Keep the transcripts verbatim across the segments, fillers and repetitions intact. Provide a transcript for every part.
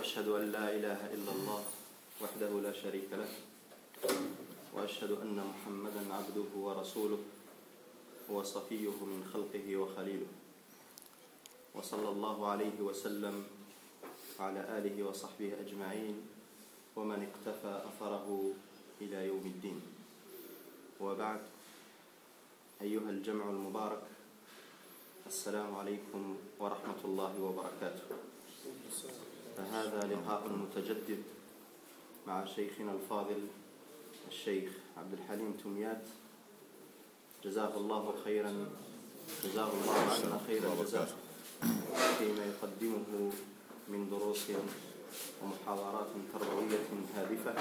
وأشهد أن لا إله إلا الله وحده لا شريك له وأشهد أن محمدا عبده ورسوله وصفيه من خلقه وخليله وصلى الله عليه وسلم على آله وصحبه أجمعين ومن اقتفى أثره إلى يوم الدين. وبعد، أيها الجمع المبارك، السلام عليكم ورحمة الله وبركاته. فهذا لقاء متجدد مع شيخنا الفاضل الشيخ عبد الحليم تميات، جزاه الله خيرا، جزاه الله عنا خير الجزاء فيما يقدمه من دروس ومحاضرات تربوية هادفة.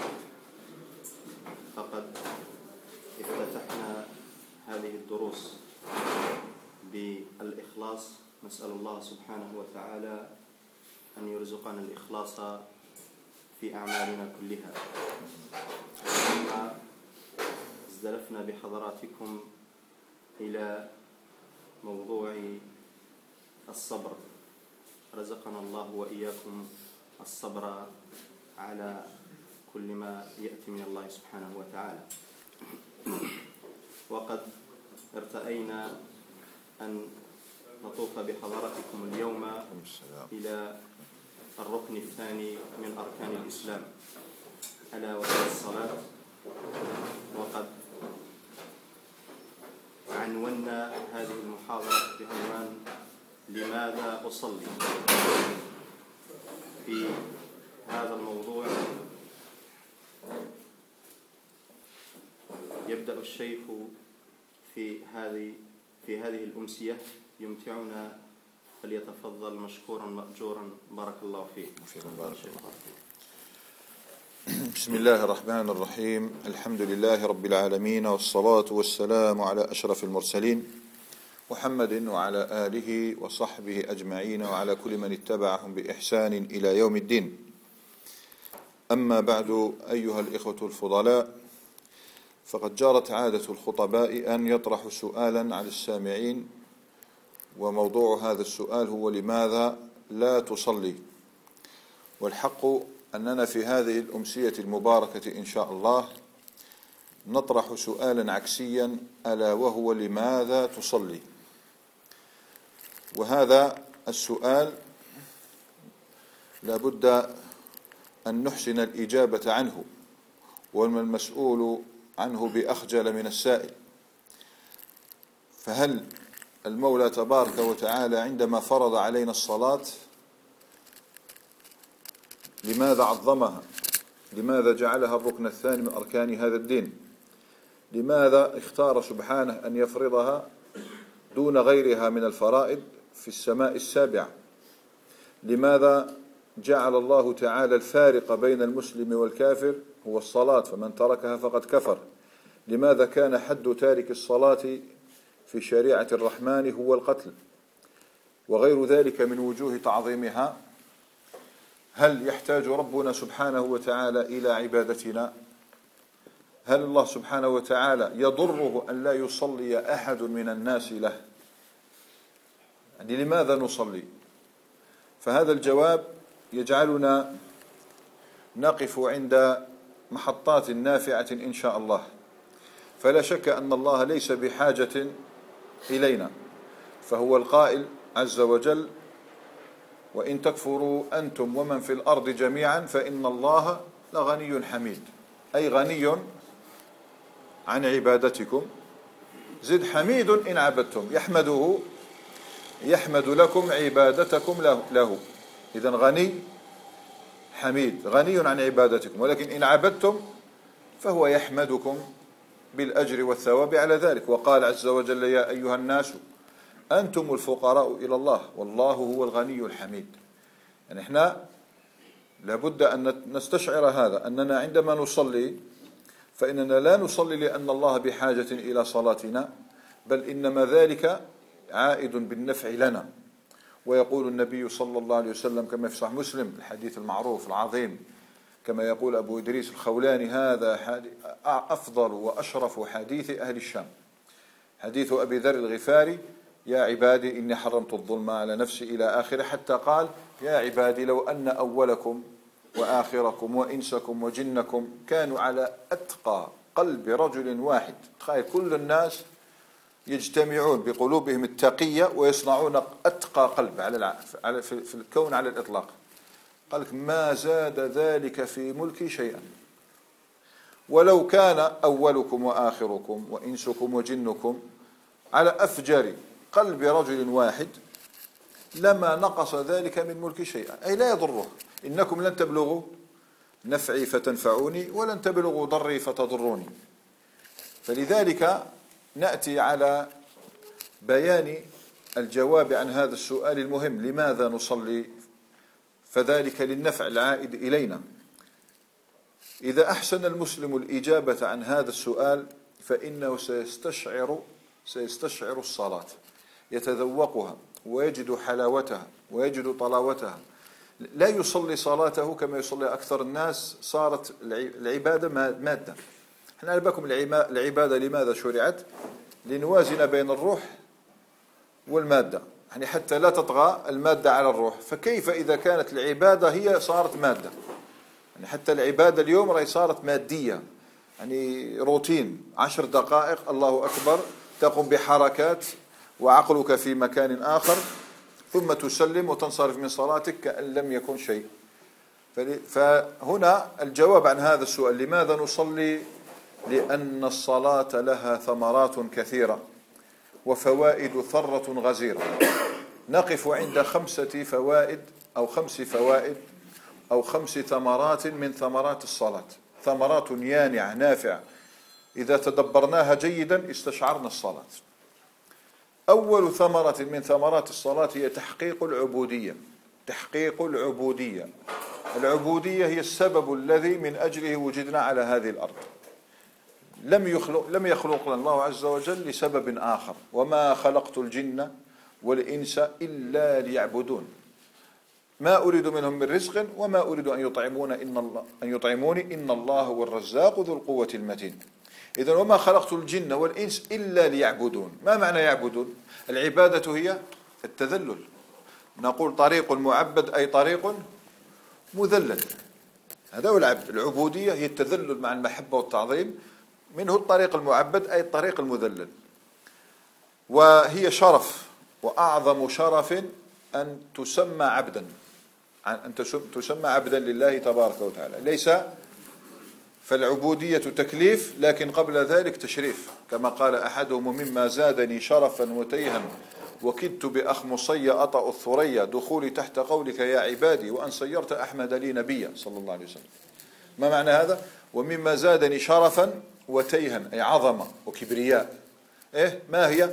فقد افتتحنا هذه الدروس بالإخلاص، نسأل الله سبحانه وتعالى أن يرزقنا الإخلاص في أعمالنا كلها. ثم ازدلفنا بحضراتكم إلى موضوع الصبر، رزقنا الله وإياكم الصبر على كل ما يأتي من الله سبحانه وتعالى. وقد ارتأينا أن نطوف بحضراتكم اليوم إلى الركن الثاني من أركان الإسلام، ألا وهي الصلاة. وقد عنونا هذه المحاضرة بعنوان لماذا أصلي. في هذا الموضوع يبدأ الشيخ في هذه في هذه الأمسية يمتعنا، فليتفضل مشكورا مأجورا، بارك الله فيك. بسم الله الرحمن الرحيم، الحمد لله رب العالمين، والصلاة والسلام على أشرف المرسلين محمد وعلى آله وصحبه أجمعين وعلى كل من اتبعهم بإحسان إلى يوم الدين. أما بعد، أيها الإخوة الفضلاء، فقد جرت عادة الخطباء أن يطرحوا سؤالا على السامعين، وموضوع هذا السؤال هو لماذا لا تصلي؟ والحق أننا في هذه الأمسية المباركة إن شاء الله نطرح سؤالا عكسيا، ألا وهو لماذا تصلي؟ وهذا السؤال لابد أن نحسن الإجابة عنه، وما المسؤول عنه بأخجل من السائل. فهل المولى تبارك وتعالى عندما فرض علينا الصلاة لماذا عظمها؟ لماذا جعلها الركن الثاني من أركان هذا الدين؟ لماذا اختار سبحانه أن يفرضها دون غيرها من الفرائض في السماء السابعة؟ لماذا جعل الله تعالى الفارق بين المسلم والكافر هو الصلاة، فمن تركها فقد كفر؟ لماذا كان حد تارك الصلاة في شريعة الرحمن هو القتل؟ وغير ذلك من وجوه تعظيمها. هل يحتاج ربنا سبحانه وتعالى إلى عبادتنا؟ هل الله سبحانه وتعالى يضره أن لا يصلي أحد من الناس له؟ يعني لماذا نصلي؟ فهذا الجواب يجعلنا نقف عند محطات نافعة إن شاء الله. فلا شك أن الله ليس بحاجة إلينا، فهو القائل عز وجل: وإن تكفروا أنتم ومن في الأرض جميعا فإن الله لغني حميد، أي غني عن عبادتكم، زد حميد إن عبدتم، يحمده يحمد لكم عبادتكم له. إذن غني حميد، غني عن عبادتكم، ولكن إن عبدتم فهو يحمدكم بالأجر والثواب على ذلك. وقال عز وجل: يا أيها الناس أنتم الفقراء إلى الله والله هو الغني الحميد. يعني إحنا لابد أن نستشعر هذا، أننا عندما نصلي فإننا لا نصلي لأن الله بحاجة إلى صلاتنا، بل إنما ذلك عائد بالنفع لنا. ويقول النبي صلى الله عليه وسلم كما في صحيح مسلم الحديث المعروف العظيم، كما يقول أبو إدريس الخولاني: هذا أفضل وأشرف حديث أهل الشام، حديث أبي ذر الغفاري يا عبادي إني حرمت الظلم على نفسي إلى آخره، حتى قال يا عبادي لو أن أولكم وآخركم وإنسكم وجنكم كانوا على أتقى قلب رجل واحد. تخيل كل الناس يجتمعون بقلوبهم التقية ويصنعون أتقى قلب على في الكون على الإطلاق، قال لك ما زاد ذلك في ملكي شيئا. ولو كان أولكم وآخركم وإنسكم وجنكم على أفجر قلب رجل واحد لما نقص ذلك من ملك شيئا، أي لا يضره. إنكم لن تبلغوا نفعي فتنفعوني ولن تبلغوا ضري فتضروني. فلذلك نأتي على بيان الجواب عن هذا السؤال المهم: لماذا نصلي؟ فذلك للنفع العائد إلينا. إذا أحسن المسلم الإجابة عن هذا السؤال فإنه سيستشعر سيستشعر الصلاة، يتذوقها ويجد حلاوتها ويجد طلاوتها. لا يصلي صلاته كما يصلي أكثر الناس، صارت العبادة مادة. احنا بالكم العبادة لماذا شرعت؟ لنوازن بين الروح والمادة، يعني حتى لا تطغى المادة على الروح. فكيف إذا كانت العبادة هي صارت مادة؟ يعني حتى العبادة اليوم رأي صارت مادية، يعني روتين، عشر دقائق الله أكبر، تقوم بحركات وعقلك في مكان آخر، ثم تسلم وتنصرف من صلاتك كأن لم يكن شيء. فهنا الجواب عن هذا السؤال: لماذا نصلي؟ لأن الصلاة لها ثمرات كثيرة وفوائد ثرة غزيرة. نقف عند خمسة فوائد أو خمس فوائد أو خمس ثمرات من ثمرات الصلاة، ثمرات يانعة نافعة إذا تدبرناها جيدا استشعرنا الصلاة. أول ثمرة من ثمرات الصلاة هي تحقيق العبودية. تحقيق العبودية العبودية هي السبب الذي من أجله وجدنا على هذه الأرض. لم يخلق لم يخلقنا الله عز وجل لسبب آخر: وما خلقت الجن والإنس إلا ليعبدون ما أريد منهم من رزق وما أريد أن يطعمون إن الله أن يطعموني إن الله هو الرزاق ذو القوة المتين. إذن وما خلقت الجن والإنس إلا ليعبدون. ما معنى يعبدون؟ العبادة هي التذلل. نقول طريق معبد أي طريق مذلل، هذا هو العبد. العبودية هي التذلل مع المحبة والتعظيم، منه الطريق المعبد أي الطريق المذلل. وهي شرف، وأعظم شرف أن تسمى عبدا، أن تسمى عبدا لله تبارك وتعالى. ليس فالعبودية تكليف، لكن قبل ذلك تشريف، كما قال أحدهم: مما زادني شرفا وتيها وكدت بأخمصي أطأ الثريا دخولي تحت قولك يا عبادي وأن صيرت أحمد لي نبيا صلى الله عليه وسلم. ما معنى هذا؟ ومما زادني شرفا وتيها أي عظمة وكبرياء. إيه ما هي؟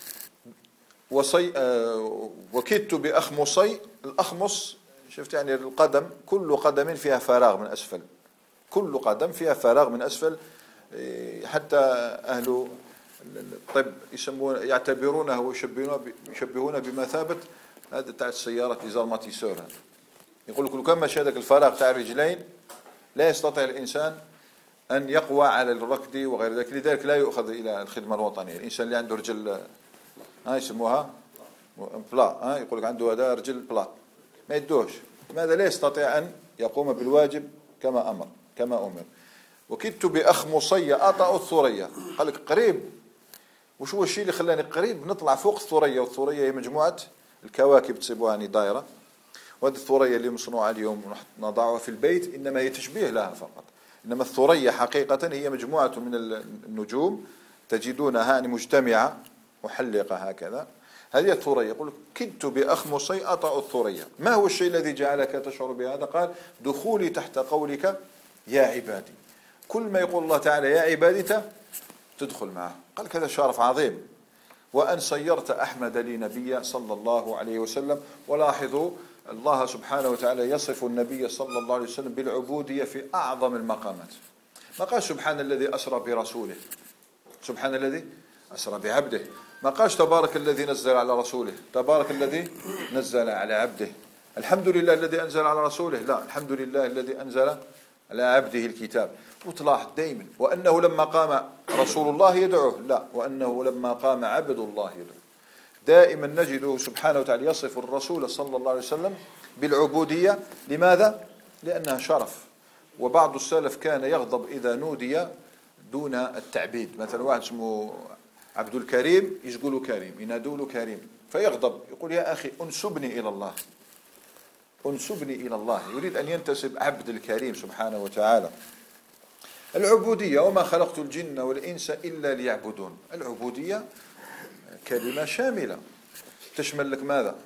وصي آه وكدت بأخمصي. الأخمص شفت يعني القدم، كل قدم فيها فراغ من أسفل، كل قدم فيها فراغ من أسفل. حتى أهل الطب يسمون يعتبرونه ويشبهونه بمثابة هذا تاع السيارة ديزارماتيسور. يقول لك كم مشى هذاك الفراغ تاع الرجلين لا يستطيع الإنسان أن يقوى على الركض وغير ذلك، لذلك لا يؤخذ إلى الخدمة الوطنية. الإنسان اللي عنده رجل ها يسموها بلا، ها يقول لك عنده هذا رجل بلا، ما يدوش. لماذا؟ لا يستطيع أن يقوم بالواجب كما أمر كما أمر. وكدت بأخمصي أطأ الثريا، قال لك قريب. وش هو الشيء اللي خلاني قريب نطلع فوق الثريا؟ والثريا هي مجموعة الكواكب تصيبوها دائرة، وهذه الثريا اللي مصنوعة اليوم نضعها في البيت إنما هي تشبيه لها فقط، إنما الثريا حقيقة هي مجموعة من النجوم تجدونها يعني مجتمعة محلقة هكذا. هذه الثريا. يقول كدت بأخمصي أطأ الثريا. ما هو الشيء الذي جعلك تشعر بهذا؟ قال دخولي تحت قولك يا عبادي. كل ما يقول الله تعالى يا عبادي تدخل معه. قال كذا شرف عظيم. وأن صيرت أحمد لي نبيا صلى الله عليه وسلم. ولاحظوا الله سبحانه وتعالى يصف النبي صلى الله عليه وسلم بالعبودية في أعظم المقامات. ما قال سبحان الذي أسرى برسوله، سبحان الذي أسرى بعبده. ما قالش تبارك الذي نزل على رسوله، تبارك الذي نزل على عبده. الحمد لله الذي أنزل على رسوله، لا، الحمد لله الذي أنزل على عبده الكتاب. وتلاحظ دائما وأنه لما قام رسول الله يدعوه، لا، وأنه لما قام عبد الله يدعوه. دائما نجده سبحانه وتعالى يصف الرسول صلى الله عليه وسلم بالعبودية. لماذا؟ لأنها شرف. وبعض السلف كان يغضب إذا نودي دون التعبيد، مثلا واحد اسمه عبد الكريم يقولوا كريم، ينادوا كريم فيغضب، يقول يا أخي أنسبني إلى الله، أنسبني إلى الله، يريد أن ينتسب عبد الكريم سبحانه وتعالى. العبودية وما خلقت الجن والإنس إلا ليعبدون. العبودية كلمة شاملة تشمل لك ماذا؟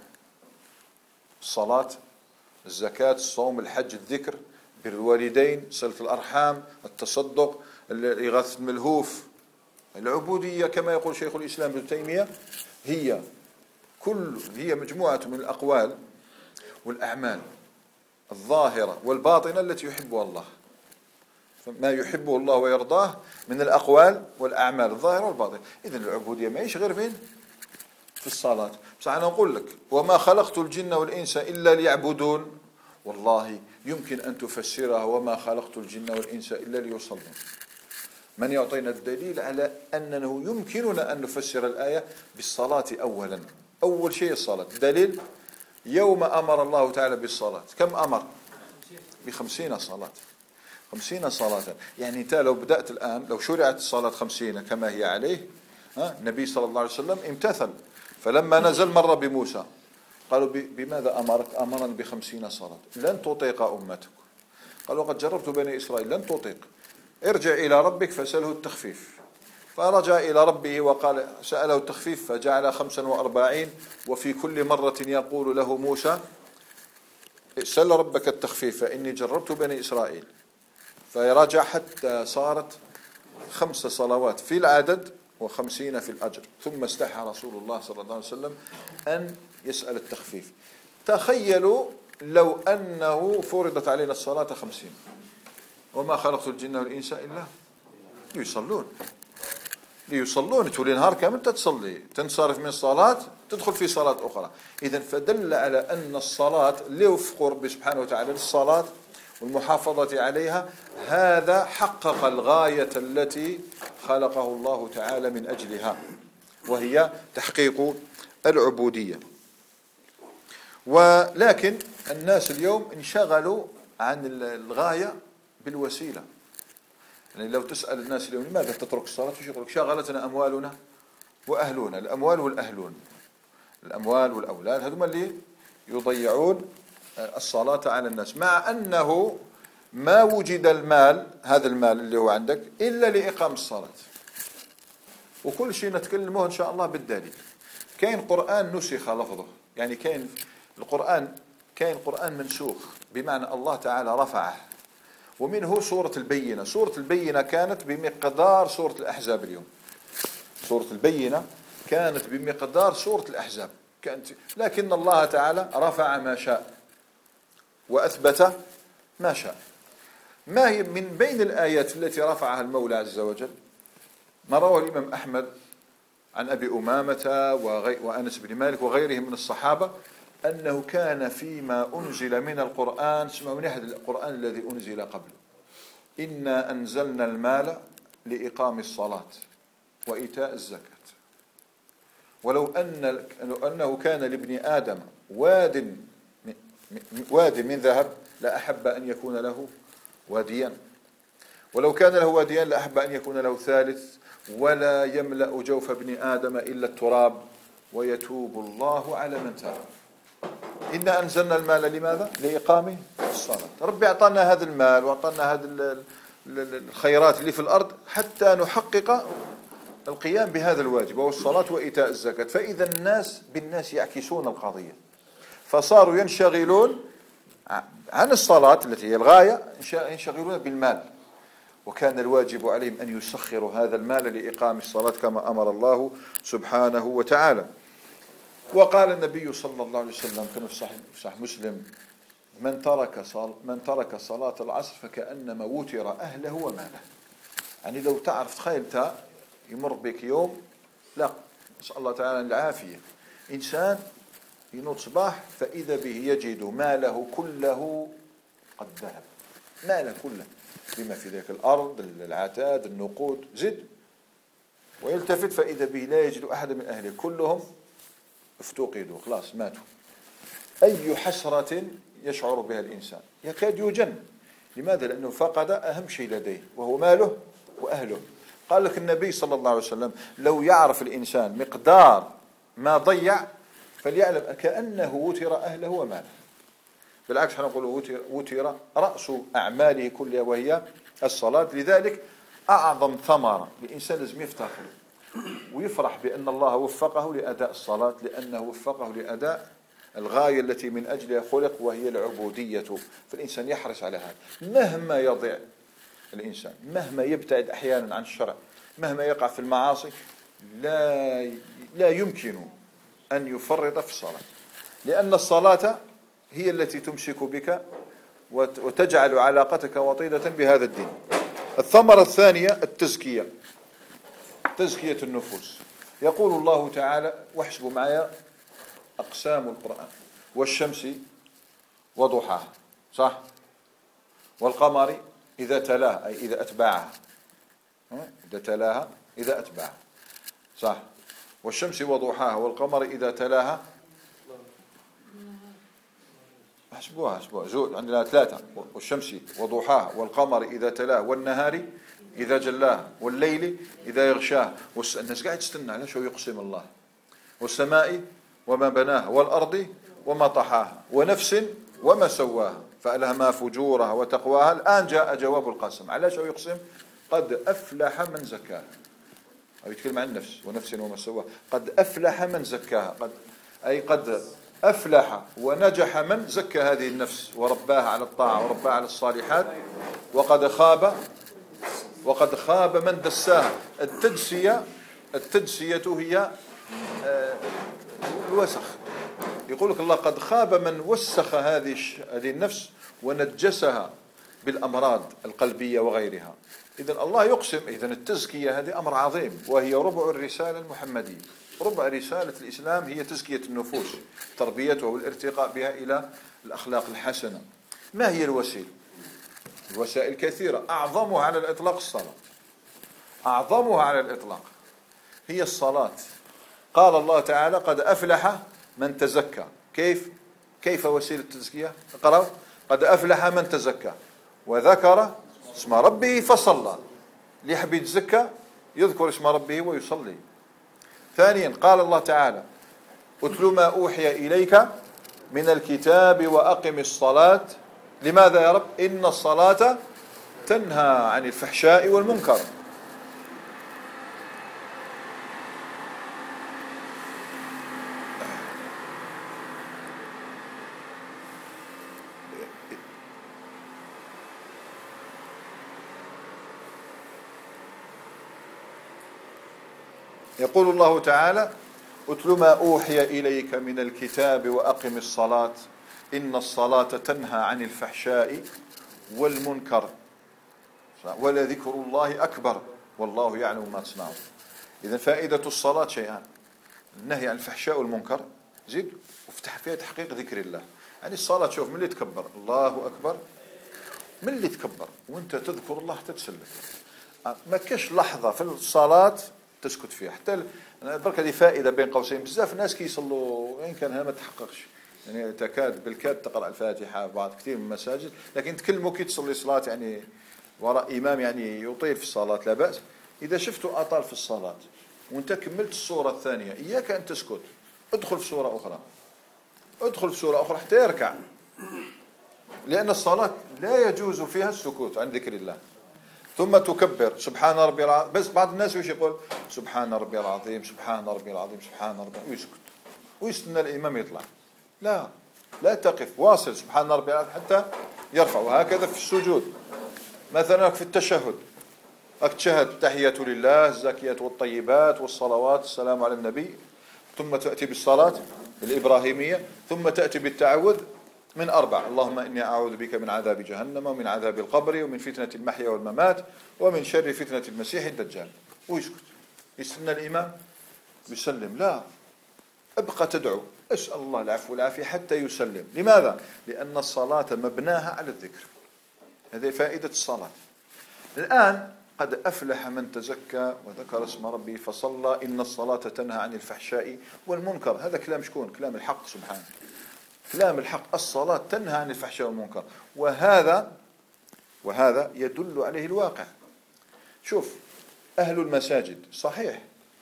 الصلاة، الزكاة، الصوم، الحج، الذكر، بر الوالدين، صلة الأرحام، التصدق، إغاثة الملهوف. العبودية كما يقول شيخ الإسلام ابن تيمية هي كل هي مجموعة من الأقوال والأعمال الظاهرة والباطنة التي يحبها الله، ما يحبه الله ويرضاه من الأقوال والأعمال الظاهرة والباطنة. إذن العبودية ما غير فين؟ في الصلاة. بس أنا أقول لك وما خلقت الجن والإنس إلا ليعبدون، والله يمكن أن تفسرها وما خلقت الجن والإنس إلا ليصلون. من يعطينا الدليل على أنه يمكننا أن نفسر الآية بالصلاة أولا؟ أول شيء الصلاة. دليل يوم أمر الله تعالى بالصلاة كم أمر؟ بخمسين صلاة. خمسين صلاة. يعني أنت لو بدأت الآن لو شرعت الصلاة خمسين كما هي عليه، ها النبي صلى الله عليه وسلم امتثل، فلما نزل مر بموسى قالوا بماذا أمرك؟ أمرا بخمسين صلاة. لن تطيق أمتك. قالوا قد جربت بني إسرائيل لن تطيق، ارجع إلى ربك فسأله التخفيف. فرجع إلى ربه وقال سأله التخفيف فجعل خمسا وأربعين، وفي كل مرة يقول له موسى سأل ربك التخفيف فإني جربت بني إسرائيل، فرجع حتى صارت خمس صلوات في العدد وخمسين في الأجر. ثم استحى رسول الله صلى الله عليه وسلم أن يسأل التخفيف. تخيلوا لو أنه فرضت علينا الصلاة خمسين، وما خلقت الجن والإنس إلا ليصلون. ليصلون تولي نهار كامل تتصلي، تنصرف من الصلاة تدخل في صلاة أخرى. إذن فدل على أن الصلاة لوفق ربي سبحانه وتعالى للصلاة والمحافظة عليها، هذا حقق الغاية التي خلقه الله تعالى من أجلها، وهي تحقيق العبودية. ولكن الناس اليوم انشغلوا عن الغاية بالوسيلة. يعني لو تسأل الناس اليوم لماذا تترك الصلاة يقولك شغلتنا أموالنا وأهلنا. الأموال والأهلون، الأموال والأولاد هذوما اللي يضيعون الصلاة على الناس، مع أنه ما وجد المال، هذا المال اللي هو عندك، إلا لإقام الصلاة. وكل شيء نتكلمه إن شاء الله بالدليل. كاين قرآن نسخ لفظه، يعني كاين القرآن كاين قرآن منسوخ بمعنى الله تعالى رفعه، ومنه سورة البينة. سورة البينة كانت بمقدار سورة الأحزاب اليوم. سورة البينة كانت بمقدار سورة الأحزاب كانت، لكن الله تعالى رفع ما شاء وأثبت ما شاء. ما هي من بين الآيات التي رفعها المولى عز وجل؟ ما رواه الإمام أحمد عن أبي أمامة وأنس بن مالك وغيرهم من الصحابة أنه كان فيما أنزل من القرآن، اسمعوا من أحد القرآن الذي أنزل قبله، إنا أنزلنا المال لإقام الصلاة وإيتاء الزكاة، ولو أن أنه كان لابن آدم واد واد من ذهب لأحب أن يكون له واديا، ولو كان له واديان لأحب أن يكون له ثالث، ولا يملأ جوف ابن آدم إلا التراب ويتوب الله على من تاب. إنا أنزلنا المال لماذا؟ لإقام الصلاة. ربي أعطانا هذا المال وأعطانا هذه الخيرات اللي في الأرض حتى نحقق القيام بهذا الواجب وهو الصلاة وإيتاء الزكاة. فإذا الناس بالناس يعكسون القضية، فصاروا ينشغلون عن الصلاة التي هي الغاية، ينشغلون بالمال، وكان الواجب عليهم أن يسخروا هذا المال لإقام الصلاة كما أمر الله سبحانه وتعالى. وقال النبي صلى الله عليه وسلم كما في صحيح مسلم من ترك صل... من ترك صلاة العصر فكأنما وتر أهله وماله. يعني لو تعرف تخيل يمر بك يوم، لا نسأل الله تعالى العافية، إنسان ينوض صباح فإذا به يجد ماله كله قد ذهب، ماله كله بما في ذلك الأرض، العتاد، النقود، زد، ويلتفت فإذا به لا يجد أحد من أهله كلهم افتقدوا خلاص ماتوا. أي حسرة يشعر بها الإنسان، يكاد يجن. لماذا؟ لأنه فقد أهم شيء لديه وهو ماله وأهله. قال لك النبي صلى الله عليه وسلم لو يعرف الإنسان مقدار ما ضيع فليعلم كأنه وتر أهله وماله. بالعكس نقول وتر, وتر رأس أعماله كلها وهي الصلاة. لذلك أعظم ثمرة الإنسان لازم يفتخر ويفرح بأن الله وفقه لأداء الصلاة، لأنه وفقه لأداء الغاية التي من أجلها خلق وهي العبودية. فالإنسان يحرص على هذا مهما يضيع الإنسان، مهما يبتعد أحيانا عن الشرع، مهما يقع في المعاصي، لا لا يمكن أن يفرط في الصلاة، لأن الصلاة هي التي تمسك بك وتجعل علاقتك وطيدة بهذا الدين. الثمرة الثانية التزكية، تزكية النفوس. يقول الله تعالى، واحسبوا معايا أقسام القرآن: والشمس وضحاها، صح؟ والقمر إذا تلاها، أي إذا أتبعها، إذا تلاها إذا أتبعها، صح؟ والشمس وضحاها والقمر إذا تلاها. احسبوها احسبوها زود، عندنا ثلاثة: والشمس وضحاها والقمر إذا تلاها والنهار إذا جلاها والليل إذا يغشاها. الناس قاعد تستنى على شو يقسم الله. والسماء وما بناها والأرض وما طحاها ونفس وما سواها فألهمها فجورها وتقواها. الآن جاء جواب القسم. على شو يقسم؟ قد أفلح من زكاها. أو يتكلم عن النفس، ونفس وما سواها. قد أفلح من زكاها، قد أي قد أفلح ونجح من زكى هذه النفس ورباها على الطاعة ورباها على الصالحات. وقد خاب وقد خاب من دساها. التدسية التدسية هي الوسخ. يقول لك الله قد خاب من وسخ هذه هذه النفس ونجسها بالأمراض القلبية وغيرها. إذن الله يقسم. إذن التزكية هذه أمر عظيم، وهي ربع الرسالة المحمدية. ربع رسالة الإسلام هي تزكية النفوس، تربيتها والارتقاء بها إلى الأخلاق الحسنة. ما هي الوسيلة؟ الوسائل كثيرة، أعظمها على الإطلاق الصلاة. أعظمها على الإطلاق هي الصلاة. قال الله تعالى قد أفلح من تزكى. كيف كيف وسيلة التزكية؟ اقرأوا: قد أفلح من تزكى وذكر اسم ربه فصلى. اللي يحب يتزكى يذكر اسم ربه ويصلي. ثانيا قال الله تعالى: اتل ما أوحي إليك من الكتاب وأقم الصلاة. لماذا يا رب؟ إن الصلاة تنهى عن الفحشاء والمنكر. يقول الله تعالى: اتل ما أوحي إليك من الكتاب وأقم الصلاة إن الصلاة تنهى عن الفحشاء والمنكر ولذكر الله أكبر والله يعلم ما تصنعون. إذن فائدة الصلاة شيئان: النهي عن الفحشاء والمنكر، زيد وافتح فيها تحقيق ذكر الله. يعني الصلاة شوف من اللي تكبر الله أكبر، من اللي تكبر وانت تذكر الله تتسلك. ما كاش لحظة في الصلاة تسكت فيها. حتى برك هذه فائدة بين قوسين: بزاف الناس كي يصلوا وإن كان هذا ما تحققش، يعني تكاد بالكاد تقرأ الفاتحة بعض كثير من المساجد، لكن تكلموا كي تصلي صلاة يعني وراء إمام يعني يطيل في الصلاة لا بأس. إذا شفتوا أطال في الصلاة وانت كملت السورة الثانية إياك أن تسكت، ادخل في سورة أخرى، ادخل في سورة أخرى حتى يركع، لأن الصلاة لا يجوز فيها السكوت عن ذكر الله. ثم تكبر سبحان ربي العظيم. بس بعض الناس وش يقول؟ سبحان ربي العظيم سبحان ربي العظيم سبحان ربي، ويسكت ويستنى الإمام يطلع. لا لا تقف، واصل سبحان ربي العظيم حتى يرفع. وهكذا في السجود مثلا في التشهد، التشهد التحية لله الزاكيات والطيبات والصلوات السلام على النبي، ثم تأتي بالصلاة الإبراهيمية، ثم تأتي بالتعوذ من أربع: اللهم إني أعوذ بك من عذاب جهنم ومن عذاب القبر ومن فتنة المحيا والممات ومن شر فتنة المسيح الدجال. ويسكت يستنى الإمام يسلم. لا، ابقى تدعو، اسأل الله العفو والعافية حتى يسلم. لماذا؟ لأن الصلاة مبناها على الذكر. هذه فائدة الصلاة. الآن قد أفلح من تزكى وذكر اسم ربه فصلى إن الصلاة تنهى عن الفحشاء والمنكر. هذا كلام شكون؟ كلام الحق سبحانه، كلام الحق. الصلاة تنهى عن الفحشاء والمنكر، وهذا وهذا يدل عليه الواقع. شوف، أهل المساجد صحيح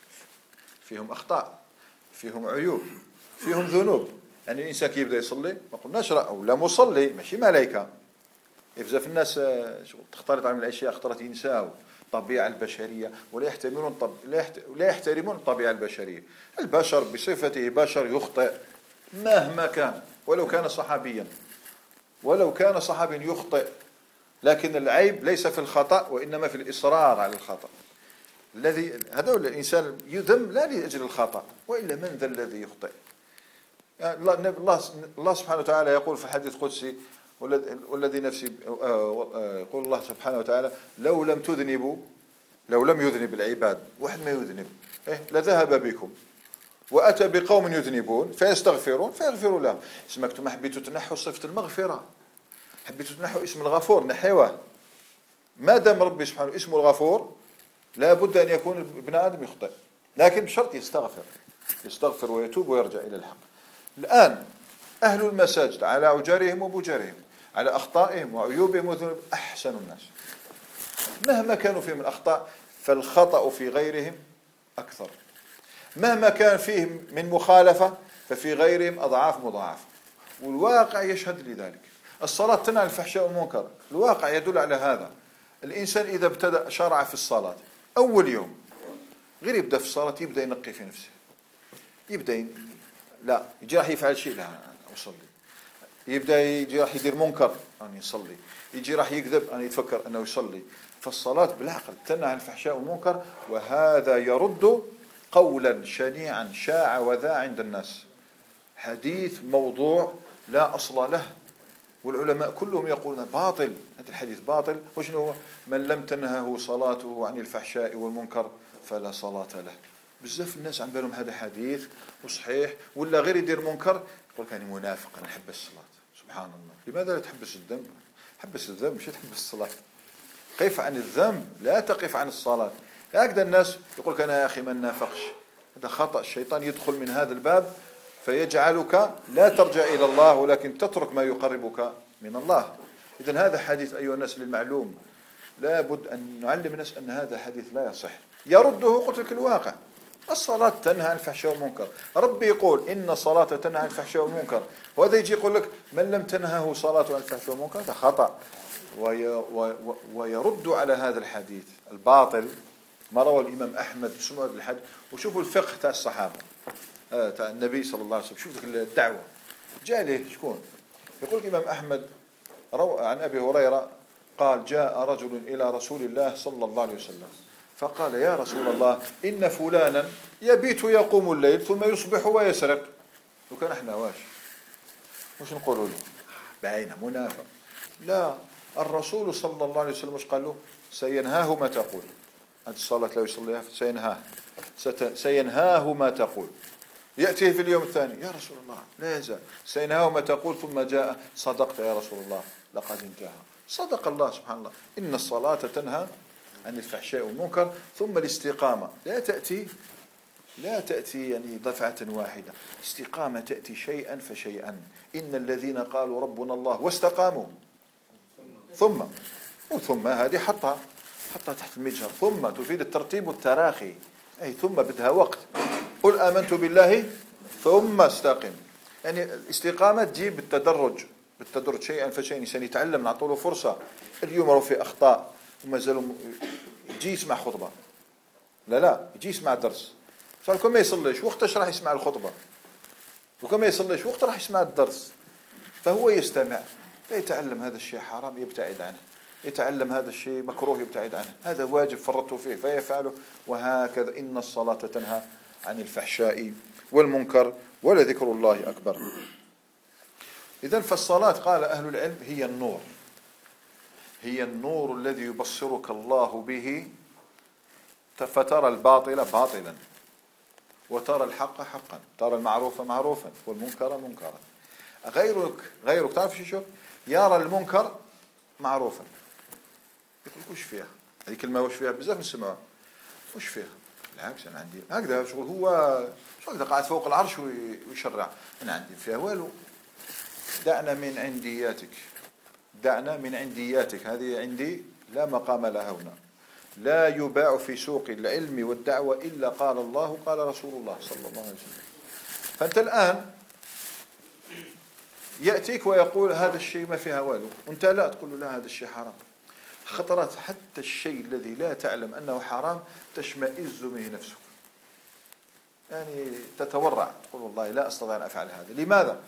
فيهم أخطاء، فيهم عيوب، فيهم ذنوب. يعني الإنسان كي يبدأ يصلي ما قلناش راه ولا مصلي ماشي ملائكة. بزاف الناس تختلط عليهم الأشياء اختلط ينساو الطبيعة البشرية ولا يحترمون طب... لا يحترمون الطبيعة البشرية. البشر بصفته بشر يخطئ مهما كان، ولو كان صحابيا ولو كان صحابيا يخطئ، لكن العيب ليس في الخطأ وإنما في الإصرار على الخطأ. الذي هذول الإنسان يذم لا لأجل الخطأ، وإلا من ذا الذي يخطئ؟ يعني الله الله سبحانه وتعالى يقول في الحديث القدسي والذي نفسي، يقول الله سبحانه وتعالى لو لم تذنبوا لو لم يذنب العباد، واحد ما يذنب إيه لذهب بكم وأتى بقوم يذنبون فيستغفرون فيغفروا لهم. اسمك ما حبيتوا تنحوا صفة المغفرة، حبيتوا تنحوا اسم الغفور، نحيوه. ما دام ربي سبحانه اسمه الغفور لا بد أن يكون ابن آدم يخطئ، لكن بشرط يستغفر يستغفر ويتوب ويرجع إلى الحق. الآن أهل المساجد على أوجارهم وبجارهم، على أخطائهم وعيوبهم وذنوبهم أحسن الناس، مهما كانوا فيهم الأخطاء فالخطأ في غيرهم أكثر، مهما كان فيهم من مخالفة ففي غيرهم أضعاف مضاعفة، والواقع يشهد لذلك. الصلاة تنهى عن الفحشاء والمنكر، الواقع يدل على هذا. الإنسان إذا ابتدأ شرع في الصلاة أول يوم غير يبدأ في الصلاة يبدأ ينقي في نفسه، يبدأ ي... لا يجي راح يفعل شيء لا أنا أصلي، يبدأ يجي راح يدير منكر أنا يصلي، يجي راح يكذب أنا يتفكر أنه يصلي. فالصلاة بالعقل تنهى عن الفحشاء والمنكر، وهذا يرد قولا شنيعا شاع وذا عند الناس، حديث موضوع لا أصل له، والعلماء كلهم يقولون باطل، هذا الحديث باطل. وشنو هو؟ من لم تنهه صلاته عن الفحشاء والمنكر فلا صلاة له. بزاف الناس عم بالهم هذا حديث وصحيح، ولا غير يدير منكر يقول كاني منافق انا نحبس الصلاة. سبحان الله، لماذا لا تحبس الذنب؟ حبس الذنب مش تحبس الصلاة. قف عن الذنب لا تقف عن الصلاة. هكذا الناس يقول انا يا اخي ما نافقش، هذا خطأ. الشيطان يدخل من هذا الباب فيجعلك لا ترجع إلى الله ولكن تترك ما يقربك من الله. إذن هذا حديث أيها الناس للمعلوم، لا بد أن نعلم الناس أن هذا حديث لا يصح، يرده قلت لك الواقع. الصلاة تنهى عن الفحشاء والمنكر، ربي يقول إن الصلاة تنهى عن الفحشاء والمنكر، وهذا يجي يقول لك من لم تنهه صلاة عن الفحشاء والمنكر هذا خطأ، وي ويرد على هذا الحديث الباطل ما روى الإمام أحمد بسمعه بالحج. وشوفوا الفقه تاع الصحابة تاع النبي صلى الله عليه وسلم، شوف الدعوة جاء له شكون. يقول الإمام أحمد روى عن أبي هريرة قال جاء رجل إلى رسول الله صلى الله عليه وسلم فقال يا رسول الله إن فلانا يبيت يقوم الليل ثم يصبح ويسرق. وكان احنا واش وش نقولوا له؟ بعينه منافق. لا، الرسول صلى الله عليه وسلم وش قال له؟ سينهاه ما تقول، هذه الصلاة لا يصليها سينهاه سينهاه ما تقول. يأتيه في اليوم الثاني يا رسول الله لا يزال سينهاه ما تقول، ثم جاء صدقت يا رسول الله لقد انتهى. صدق الله سبحان الله، إن الصلاة تنهى عن الفحشاء والمنكر. ثم الاستقامة لا تأتي لا تأتي يعني دفعة واحدة، استقامة تأتي شيئا فشيئا. إن الذين قالوا ربنا الله واستقاموا ثم وثم هذه حطها حطها تحت المجهر، ثم تفيد الترتيب والتراخي، أي ثم بدها وقت. قل آمنت بالله ثم استقم، يعني الاستقامة تجيب بالتدرج بالتدرج شيئا فشيئا. الإنسان يتعلم نعطوا له فرصة. اليوم راه في أخطاء وما زالوا يجي يسمع خطبة، لا لا يجي يسمع درس، فالكم ما يصليش وقتاش راح يسمع الخطبة، وكم ما يصليش وقت راح يسمع الدرس. فهو يستمع فيتعلم هذا الشيء حرام يبتعد عنه، يتعلم هذا الشيء مكروه يبتعد عنه، هذا واجب فرطوا فيه فيفعله. وهكذا إن الصلاة تنهى عن الفحشاء والمنكر ولذكر الله أكبر. إذن فالصلاة قال أهل العلم هي النور، هي النور الذي يبصرك الله به فترى الباطل باطلا وترى الحق حقا، ترى المعروف معروفا والمنكر منكرا. غيرك غيرك تعرف شو يرى المنكر معروفا يقول وش فيها هذه كلمة واش فيها بزاف نسمعها، واش فيها؟ بالعكس أنا عندي هكذا شغل هو شو هكذا قاعد فوق العرش ويشرع، أنا عندي فيها والو. دعنا من عندياتك، دعنا من عندياتك، هذه عندي لا مقام لها هنا. لا يباع في سوق العلم والدعوة إلا قال الله قال رسول الله صلى الله عليه وسلم. فأنت الآن يأتيك ويقول هذا الشيء ما فيها والو، وأنت لا تقول له لا هذا الشيء حرام. خطرات حتى الشيء الذي لا تعلم أنه حرام تشمئز منه نفسك، يعني تتورع تقول والله لا أستطيع أن أفعل هذا. لماذا؟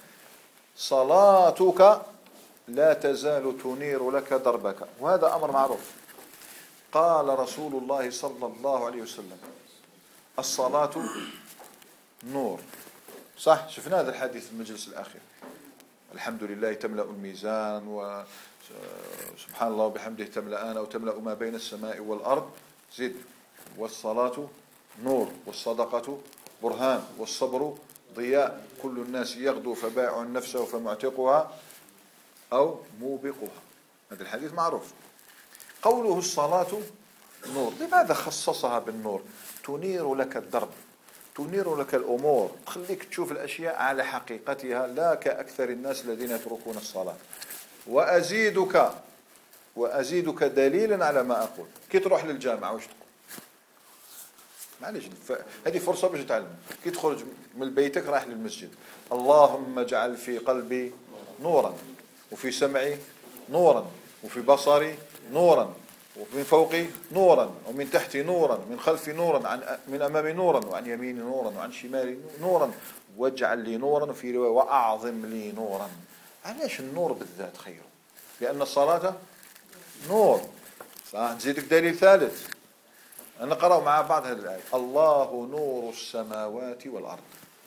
صلاتك لا تزال تنير لك دربك، وهذا أمر معروف. قال رسول الله صلى الله عليه وسلم الصلاة نور، صح؟ شفنا هذا الحديث في المجلس الأخير، الحمد لله تملأ الميزان وسبحان الله وبحمده تملأان أو تملأ ما بين السماء والأرض، زد والصلاة نور والصدقة برهان والصبر ضياء، كل الناس يغدو فبائع نفسه فمعتقها أو موبقها. هذا الحديث معروف. قوله الصلاة نور، لماذا خصصها بالنور؟ تنير لك الدرب، تنير لك الأمور، تخليك تشوف الأشياء على حقيقتها لا كأكثر الناس الذين يتركون الصلاة. وأزيدك وأزيدك دليلا على ما أقول، كي تروح للجامعة وش تقول؟ معليش هذه فرصة باش تتعلم. كي تخرج من بيتك رايح للمسجد، اللهم اجعل في قلبي نورا وفي سمعي نورا وفي بصري نورا ومن فوقي نورا ومن تحتي نورا من خلفي نورا عن من أمامي نورا وعن يميني نورا وعن شمالي نورا واجعل لي نورا، وفي رواية وأعظم لي نورا. علاش النور بالذات خير؟ لأن الصلاة نور. صح. نزيدك دليل ثالث، نقرأ مع بعض هذه الآية. الله نور السماوات والأرض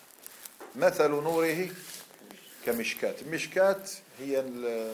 مثل نوره كمشكاة. المشكاة هي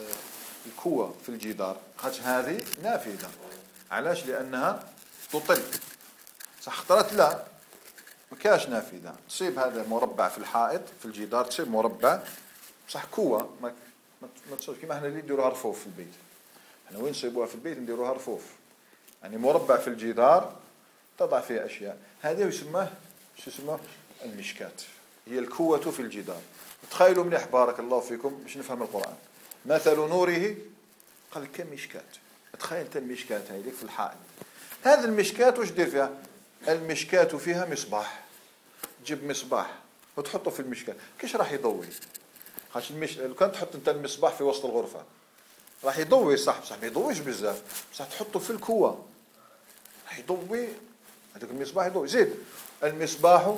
الكوة في الجدار، خاطش هذه نافذة. علاش؟ لأنها تطل. صح اخترت لا ما كاش نافذة، تصيب هذا مربع في الحائط في الجدار، تصيب مربع صح كوة ما ما تصير كيما احنا اللي نديروها رفوف في البيت. احنا وين نصيبوها في البيت نديروها رفوف، يعني مربع في الجدار تضع فيها أشياء. هذا يسمى شو اسمه؟ المشكات، هي الكوة في الجدار. تخيلوا مليح بارك الله فيكم باش نفهم القرآن. مثل نوره قال كمشكات. تخيل انت المشكات هذيك في الحائط، هذا المشكات واش دير فيها؟ المشكات فيها مصباح، تجيب مصباح وتحطه في المشكات، كيش راح يضوي؟ خاطش المش... لو كان تحط انت المصباح في وسط الغرفة راح يضوي، صح بصح ما يضويش بزاف، بصح تحطه في الكوة راح يضوي، هذاك المصباح يضوي. زيد المصباح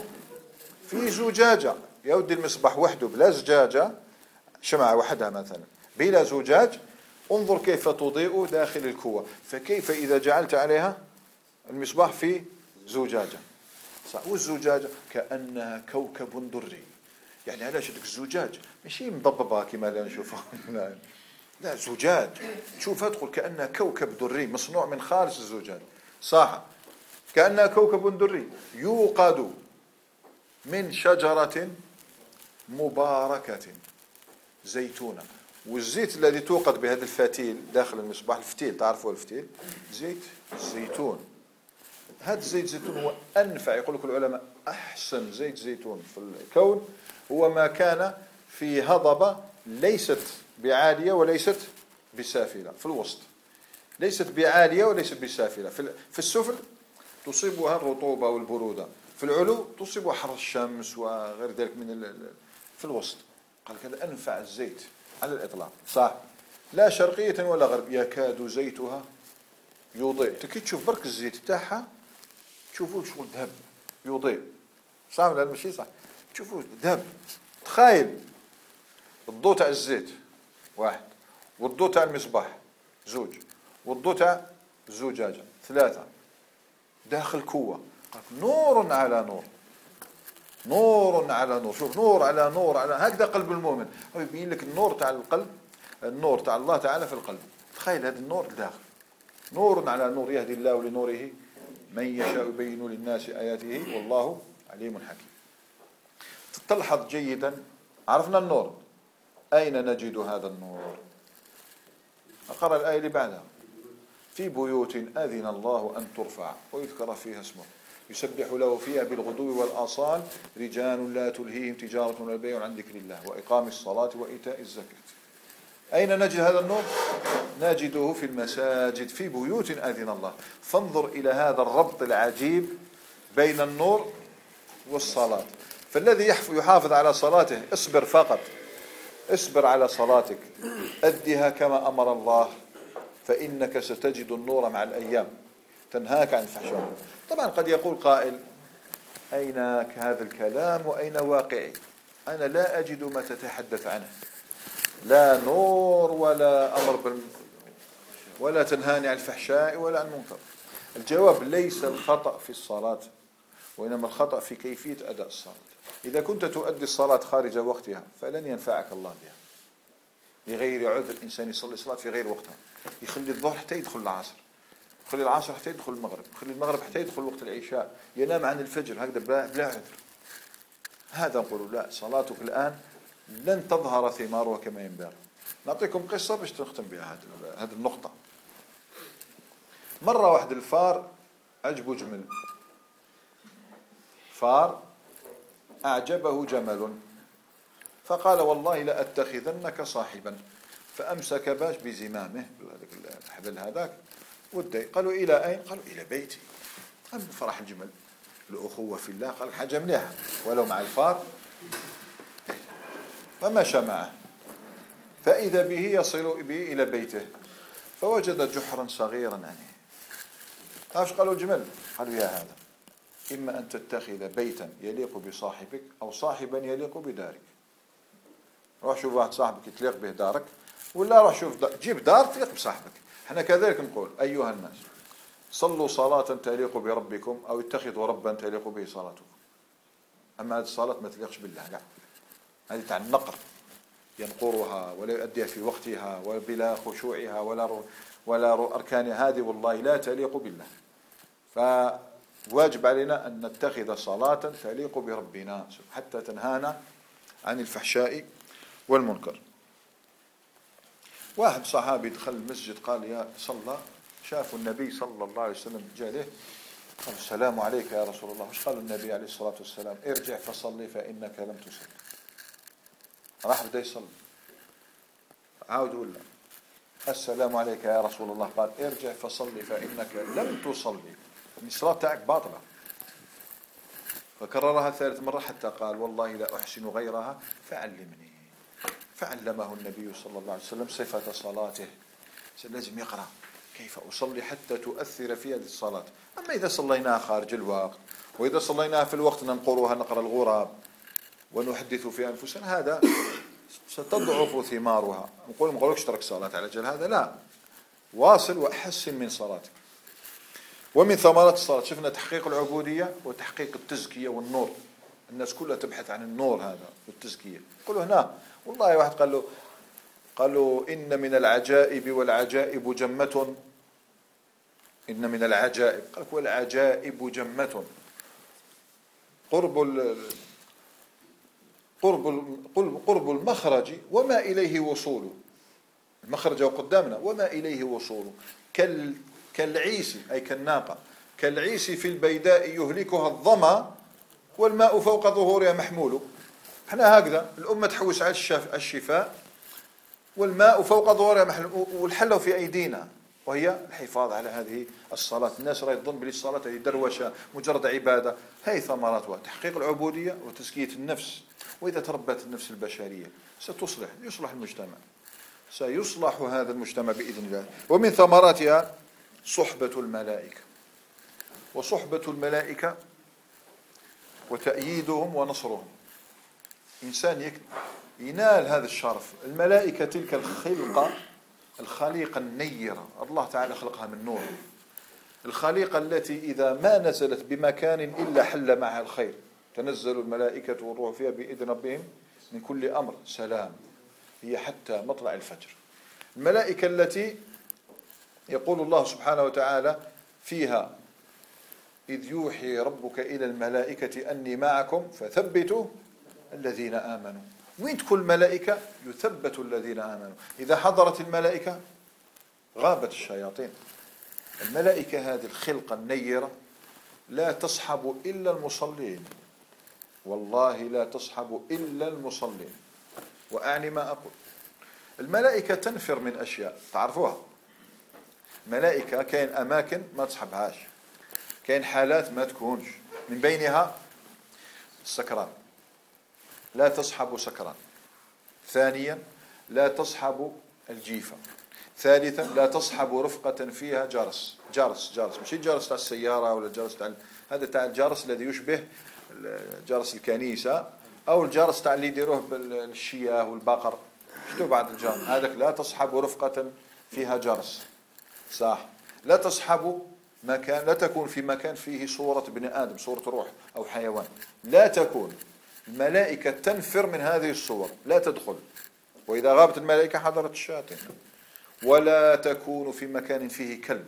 في زجاجة، يا ودي المصباح وحده بلا زجاجة، شمعة وحدها مثلا بلا زجاج، انظر كيف تضيء داخل الكوة، فكيف إذا جعلت عليها المصباح في زجاجة؟ صح. والزجاجة كأنها كوكب دري. يعني علاش هذاك الزجاج ماشي مضببة كما لا نشوفها لا لا زجاج، تشوفها تقول كأنها كوكب دري مصنوع من خالص الزجاج. صح. كأنها كوكب دري يوقد من شجرة مباركة زيتونة. والزيت الذي توقد بهذا الفتيل داخل المصباح، الفتيل تعرفوا الفتيل، زيت الزيتون. هذا الزيت الزيتون هو أنفع، يقول لك العلماء أحسن زيت زيتون في الكون هو ما كان في هضبة ليست بعالية وليست بسافلة، في الوسط، ليست بعالية وليست بسافلة. في السفل تصيبها الرطوبة والبرودة، في العلو تصيبها حر الشمس وغير ذلك من في الوسط. قال هذا أنفع الزيت على الإطلاق. صح. لا شرقية ولا غرب، يكاد زيتها يضيء. تكي تشوف برك الزيت تاعها تشوفوه شغل ذهب يضيء. صح ولا ماشي صح؟ تشوفوه ذهب. تخيل الضوء تاع الزيت واحد، والضوء تاع المصباح زوج، والضوء تاع الزجاجة ثلاثة، داخل كوة. نور على نور، نور على نور. شوف نور على نور على، هكذا قلب المؤمن. هو يبين لك النور تاع القلب، النور تاع الله تعالى في القلب. تخيل هذا النور داخل، نور على نور، يهدي الله لنوره من يشاء يبين للناس آياته والله عليم حكيم. تلحظ جيدا، عرفنا النور، أين نجد هذا النور؟ أقرأ الآية اللي بعدها. في بيوت أذن الله أن ترفع ويذكر فيها اسمه يسبح له فيها بالغدو والآصال رجال لا تلهيهم تجارة ولا بيع عن ذكر الله وإقام الصلاة وإيتاء الزكاة. أين نجد هذا النور؟ نجده في المساجد في بيوت أذن الله. فانظر إلى هذا الربط العجيب بين النور والصلاة. فالذي يحافظ على صلاته اصبر فقط، اصبر على صلاتك، أدها كما أمر الله، فإنك ستجد النور مع الأيام تنهاك عن الفحشاء. طبعا قد يقول قائل أين هذا الكلام وأين واقعي؟ أنا لا أجد ما تتحدث عنه، لا نور ولا أمر بال ولا تنهاني عن الفحشاء ولا عن المنكر. الجواب ليس الخطأ في الصلاة، وإنما الخطأ في كيفية أداء الصلاة. إذا كنت تؤدي الصلاة خارج وقتها فلن ينفعك الله بها. لغير عذر الإنسان يصلي صلاة في غير وقتها، يخلي الظهر حتى يدخل العصر، يخلي العصر حتى يدخل المغرب، يخلي المغرب حتى يدخل وقت العشاء، ينام عن الفجر هكذا بلا عذر. هذا نقول لا، صلاتك الآن لن تظهر ثمارها كما ينبغي. نعطيكم قصة باش نختم بها هذه النقطة. مرة واحد الفار عجبه جمل، فار أعجبه جمل، فقال والله لأتخذنك صاحبا، فأمسك باش بزمامه الحبل هذاك ودي. قالوا إلى أين؟ قالوا إلى بيتي. قام فرح الجمل، الأخوة في الله، قال حاجة مليحة ولو مع الفار. فمشى معه، فإذا به يصل به إلى بيته، فوجد جحرا صغيرا عنه. ايش قالوا الجمل؟ قالوا يا هذا إما أن تتخذ بيتا يليق بصاحبك أو صاحبا يليق بدارك. روح شوف واحد صاحبك تليق به دارك، ولا روح شوف دا... جيب دار تليق بصاحبك. احنا كذلك نقول أيها الناس صلوا صلاة تليق بربكم أو اتخذوا ربا تليق به صلاتكم. أما هذه الصلاة ما تليقش بالله، لا، هذه تاع النقر، ينقرها ولا يؤديها في وقتها وبلا خشوعها ولا رو... ولا رو أركانها، هذه والله لا تليق بالله. فواجب علينا أن نتخذ صلاة تليق بربنا حتى تنهانا عن الفحشاء والمنكر. واحد صحابي دخل المسجد قال يا صلى، شافوا النبي صلى الله عليه وسلم جاء له، قال السلام عليك يا رسول الله. وش قال النبي عليه الصلاة والسلام؟ ارجع فصلي فإنك لم تصلي. راح بدا يصلي، عاود ولا السلام عليك يا رسول الله، قال ارجع فصلي فإنك لم تصلي، الصلاة تاعك باطلة. فكررها ثالث مرة حتى قال والله لا أحسن غيرها فعلمني. فعلمه النبي صلى الله عليه وسلم صفة صلاته، لازم يقرأ كيف أصلي حتى تؤثر في هذه الصلاة. أما إذا صليناها خارج الوقت، وإذا صليناها في الوقت ننقرها نقر الغراب ونحدث في أنفسنا، هذا ستضعف ثمارها. نقول ما نقولكش ترك صلاة على جل هذا، لا، واصل وأحسن من صلاتك. ومن ثمرات الصلاة شفنا تحقيق العبودية وتحقيق التزكية والنور. الناس كلها تبحث عن النور هذا والتزكية. يقولوا هنا والله واحد قال له قالوا إن من العجائب والعجائب جمة، إن من العجائب، قال والعجائب جمة، قرب ال قرب قرب المخرج وما إليه وصول. المخرج قدامنا وما إليه وصول، كال كالعيس أي كالناقة، كالعيس في البيداء يهلكها الظما والماء فوق ظهورها محمول. احنا هكذا الأمة تحوس على الشفاء والماء فوق ظهورها محمول، والحل في أيدينا وهي الحفاظ على هذه الصلاة. الناس راه يظن بلي الصلاة هي دروشة مجرد عبادة، هي ثمراتها تحقيق العبودية وتزكية النفس. وإذا تربت النفس البشرية ستصلح، يصلح المجتمع، سيصلح هذا المجتمع بإذن الله. ومن ثمراتها صحبة الملائكة، وصحبة الملائكة وتأييدهم ونصرهم. إنسان ينال هذا الشرف. الملائكة تلك الخلقة الخليقة النيرة، الله تعالى خلقها من نور، الخليقة التي إذا ما نزلت بمكان إلا حل معها الخير. تنزل الملائكة والروح فيها بإذن ربهم من كل أمر سلام، هي حتى مطلع الفجر. الملائكة التي يقول الله سبحانه وتعالى فيها إذ يوحي ربك إلى الملائكة أني معكم فثبتوا الذين آمنوا. وين تكون الملائكة؟ يثبت الذين آمنوا. إذا حضرت الملائكة غابت الشياطين. الملائكة هذه الخلقة النيرة لا تصحب إلا المصلين، والله لا تصحب إلا المصلين. وأعني ما أقول. الملائكة تنفر من أشياء تعرفوها. ملائكة كاين أماكن ما تصحبهاش، كاين حالات ما تكونش، من بينها السكران، لا تصحب سكران. ثانيا لا تصحب الجيفة. ثالثا لا تصحب رفقة فيها جرس. جرس جرس مش الجرس تاع السيارة ولا الجرس تاع هذا تاع الجرس الذي يشبه جرس الكنيسة أو الجرس تاع اللي يديروه بالشياه والبقر. شتو بعد الجرس هذاك لا تصحب رفقة فيها جرس. صح. لا تصحب مكان، لا تكون في مكان فيه صورة ابن آدم، صورة روح أو حيوان، لا تكون. الملائكة تنفر من هذه الصور، لا تدخل. وإذا غابت الملائكة حضرت الشياطين. ولا تكون في مكان فيه كلب،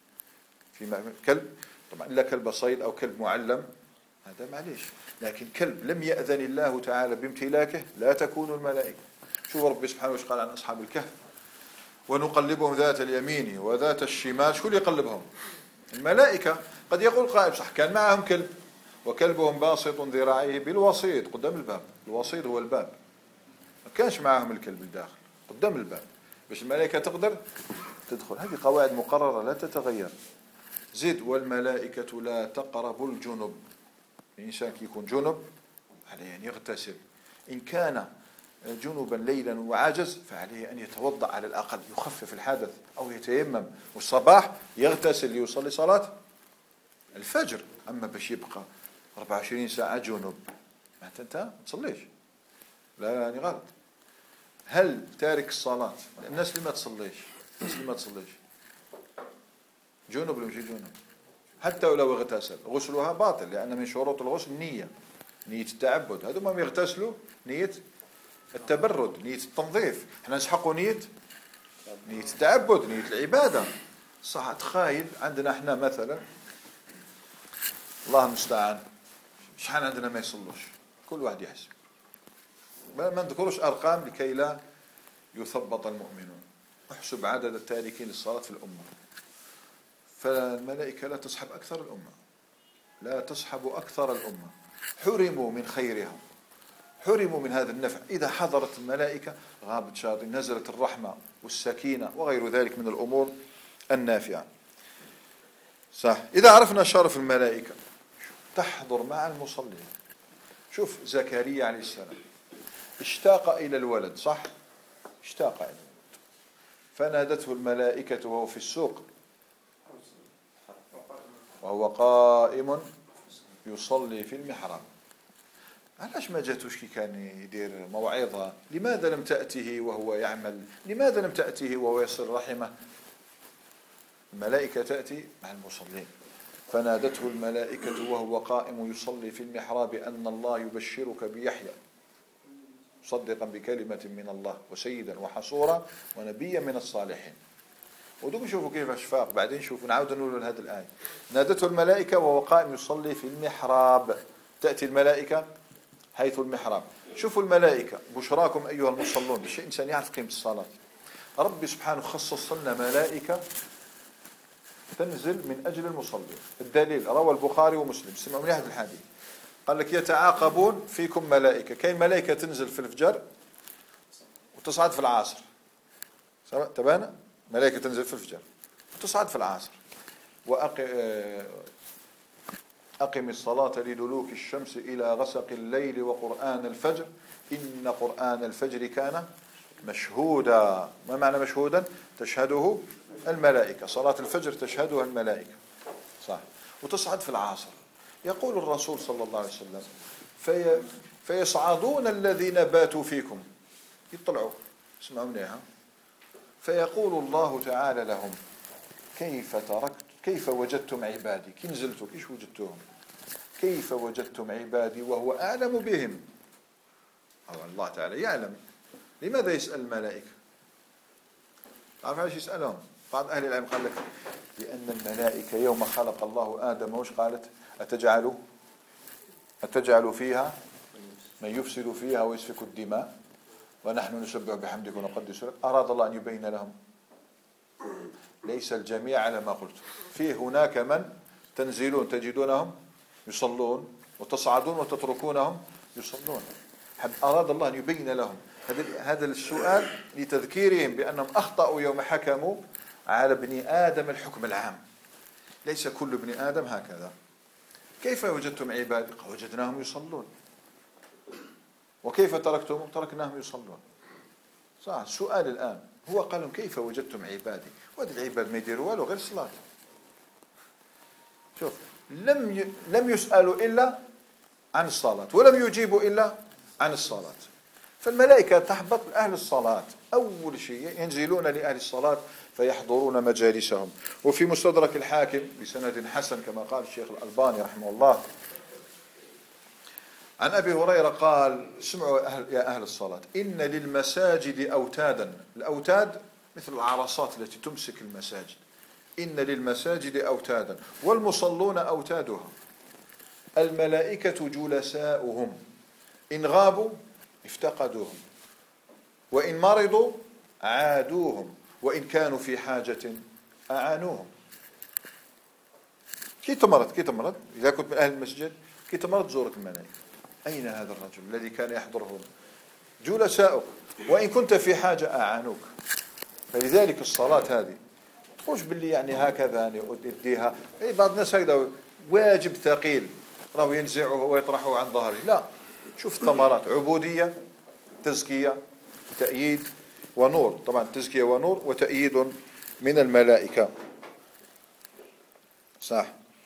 في كلب طبعا إلا كلب صيد أو كلب معلم هذا معليش، لكن كلب لم يأذن الله تعالى بامتلاكه لا تكون الملائكة. شوف ربي سبحانه وتعالى قال عن أصحاب الكهف ونقلبهم ذات اليمين وذات الشمال. شو اللي يقلبهم؟ الملائكة. قد يقول قائل صح كان معهم كلب وكلبهم باسط ذراعيه بالوسيط قدام الباب. الوسيط هو الباب، ما كانش معهم الكلب الداخل قدام الباب باش الملائكة تقدر تدخل. هذه قواعد مقررة لا تتغير. زد والملائكة لا تقرب الجنب. الإنسان كي يكون جنب عليه أن يغتسل، إن كان جنبا ليلا وعجز فعليه أن يتوضأ على الأقل يخفف الحدث أو يتيمم، والصباح يغتسل ليصلي صلاة الفجر. أما باش يبقى أربعة وعشرين ساعة جنب ما أنت ما تصليش. لا لا يعني غلط. هل تارك الصلاة الناس اللي ما تصليش، الناس اللي ما تصليش جنب ولا مش جنب؟ حتى ولو اغتسل غسلها باطل، لأن من شروط الغسل نية، نية التعبد. هذو ما يغتسلوا نية التبرد، نية التنظيف. احنا نسحقوا نية نية التعبد، نية العبادة. صح. تخيل عندنا احنا مثلا الله المستعان شحال عندنا ما يصلوش، كل واحد يحسب، ما نذكرش أرقام لكي لا يثبط المؤمنون. احسب عدد التاركين للصلاة في الأمة. فالملائكة لا تصحب أكثر الأمة، لا تصحب أكثر الأمة. حرموا من خيرها، حرموا من هذا النفع. إذا حضرت الملائكة غابت شياطين، نزلت الرحمة والسكينة وغير ذلك من الأمور النافعة. صح. إذا عرفنا شرف الملائكة تحضر مع المصلين. شوف زكريا عليه السلام اشتاق إلى الولد، صح؟ اشتاق إلى الولد فنادته الملائكة وهو في السوق وهو قائم يصلي في المحراب. علاش ما جاتوش كي كان يدير موعظة؟ لماذا لم تأته وهو يعمل؟ لماذا لم تأته وهو يصل رحمه؟ الملائكة تأتي مع المصلين. فنادته الملائكة وهو قائم يصلي في المحراب أن الله يبشرك بيحيى مصدقا بكلمة من الله وسيدا وحصورا ونبيا من الصالحين. ودوك شوفوا كيف اشفاق. بعدين شوفوا نعاود نقول هذه الآية. نادته الملائكة وهو قائم يصلي في المحراب. تأتي الملائكة حيث المحراب. شوفوا الملائكة بشراكم أيها المصلون. بالشيء إنسان يعرف قيمة الصلاة. ربي سبحانه خصص لنا ملائكة تنزل من أجل المصلين. الدليل روى البخاري ومسلم، سمعوا من هذا الحديث، قال لك يتعاقبون فيكم ملائكة. كاين ملائكة تنزل في الفجر وتصعد في العصر. تبانا ملائكة تنزل في الفجر وتصعد في العصر. وأقم الصلاة لدلوك الشمس إلى غسق الليل وقرآن الفجر إن قرآن الفجر كان مشهودا. ما معنى مشهودا؟ تشهده الملائكة. صلاة الفجر تشهدها الملائكة، صح. وتصعد في العصر. يقول الرسول صلى الله عليه وسلم في فيصعدون الذين باتوا فيكم، يطلعوا اسمعوا منها، فيقول الله تعالى لهم كيف تركت كيف وجدتم عبادي؟ كي نزلتوا كيش وجدتوهم؟ كيف وجدتم عبادي وهو أعلم بهم. أو الله تعالى يعلم. لماذا يسأل الملائكة؟ تعرف علاش يسألهم؟ بعض أهل العلم قال لك لأن الملائكة يوم خلق الله آدم وش قالت؟ أتجعل أتجعل فيها من يفسد فيها ويسفك الدماء ونحن نسبح بحمدك ونقدس لك. أراد الله أن يبين لهم ليس الجميع على ما قلت. في هناك من تنزلون تجدونهم يصلون وتصعدون وتتركونهم يصلون. أراد الله أن يبين لهم هذا السؤال لتذكيرهم بأنهم أخطأوا يوم حكموا على ابن آدم الحكم العام. ليس كل ابن آدم هكذا. كيف وجدتم عبادي؟ وجدناهم يصلون. وكيف تركتهم؟ تركناهم يصلون. صح. السؤال الآن هو قال لهم كيف وجدتم عبادي؟ وهذه العباد ما يديروا والو غير الصلاة. شوف، لم ي... لم يسألوا إلا عن الصلاة ولم يجيبوا إلا عن الصلاة. فالملائكة تحبط أهل الصلاة. أول شيء ينزلون لأهل الصلاة فيحضرون مجالسهم. وفي مستدرك الحاكم بسند حسن كما قال الشيخ الألباني رحمه الله عن أبي هريرة قال: اسمعوا أهل يا أهل الصلاة، إن للمساجد أوتادا. الأوتاد مثل العرصات التي تمسك المساجد. إن للمساجد أوتادا والمصلون أوتادها. الملائكة جلساؤهم، إن غابوا افتقدوهم، وإن مرضوا عادوهم، وإن كانوا في حاجة أعانوهم. كي تمرض كي تمرض إذا كنت من أهل المسجد كي تمرض زورك الملائكة. أين هذا الرجل الذي كان يحضرهم؟ جلساؤك، وإن كنت في حاجة أعانوك. فلذلك الصلاة هذه تقولش باللي يعني هكذا يعني أديها. أي بعض الناس هكذا واجب ثقيل راهو ينزعه ويطرحه عن ظهره. لا، شوف ثمرات عبودية، تزكية، تأييد ونور. طبعا تزكية ونور وتأييد من الملائكة. صح.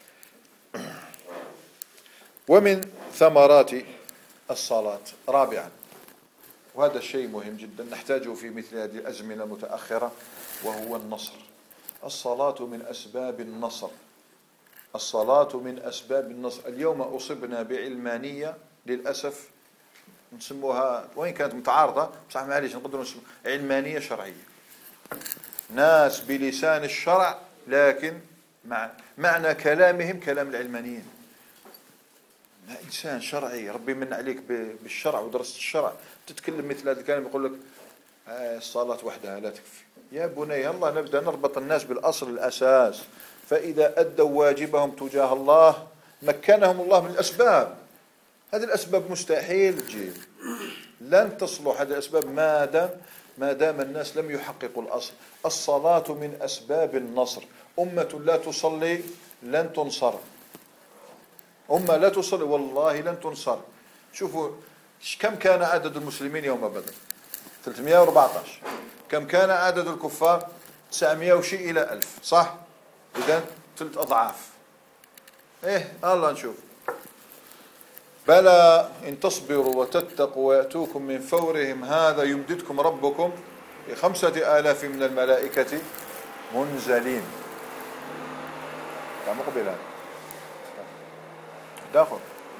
ومن ثمرات الصلاة رابعا، وهذا الشيء مهم جدا نحتاجه في مثل هذه الأزمنة المتأخرة، وهو النصر. الصلاة من أسباب النصر. الصلاة من أسباب النصر. اليوم أصبنا بعلمانية للأسف نسموها، وين كانت متعارضة بصح معليش نقدروا نسموها علمانية شرعية. ناس بلسان الشرع لكن مع معنى كلامهم كلام العلمانيين. إنسان شرعي ربي من عليك بالشرع ودرست الشرع تتكلم مثل هذا الكلام يقول لك الصلاة وحدها لا تكفي. يا بني الله نبدأ نربط الناس بالأصل الأساس. فإذا أدوا واجبهم تجاه الله مكنهم الله من الأسباب. هذه الأسباب مستحيل تجيب، لن تصلح هذه الأسباب ما دام ما دام الناس لم يحققوا الأصل. الصلاة من أسباب النصر. أمة لا تصلي لن تنصر. أمة لا تصلي والله لن تنصر. شوفوا كم كان عدد المسلمين يوم بدر؟ ثلاثمائة وأربعة عشر. كم كان عدد الكفار؟ تسعمائة وشيء إلى ألف. صح؟ إذن ثلاث أضعاف. إيه الله نشوف. بلى إن تصبروا وتتقوا ويأتوكم من فورهم هذا يمددكم ربكم بخمسة آلاف من الملائكة منزلين. كم قبل داخل.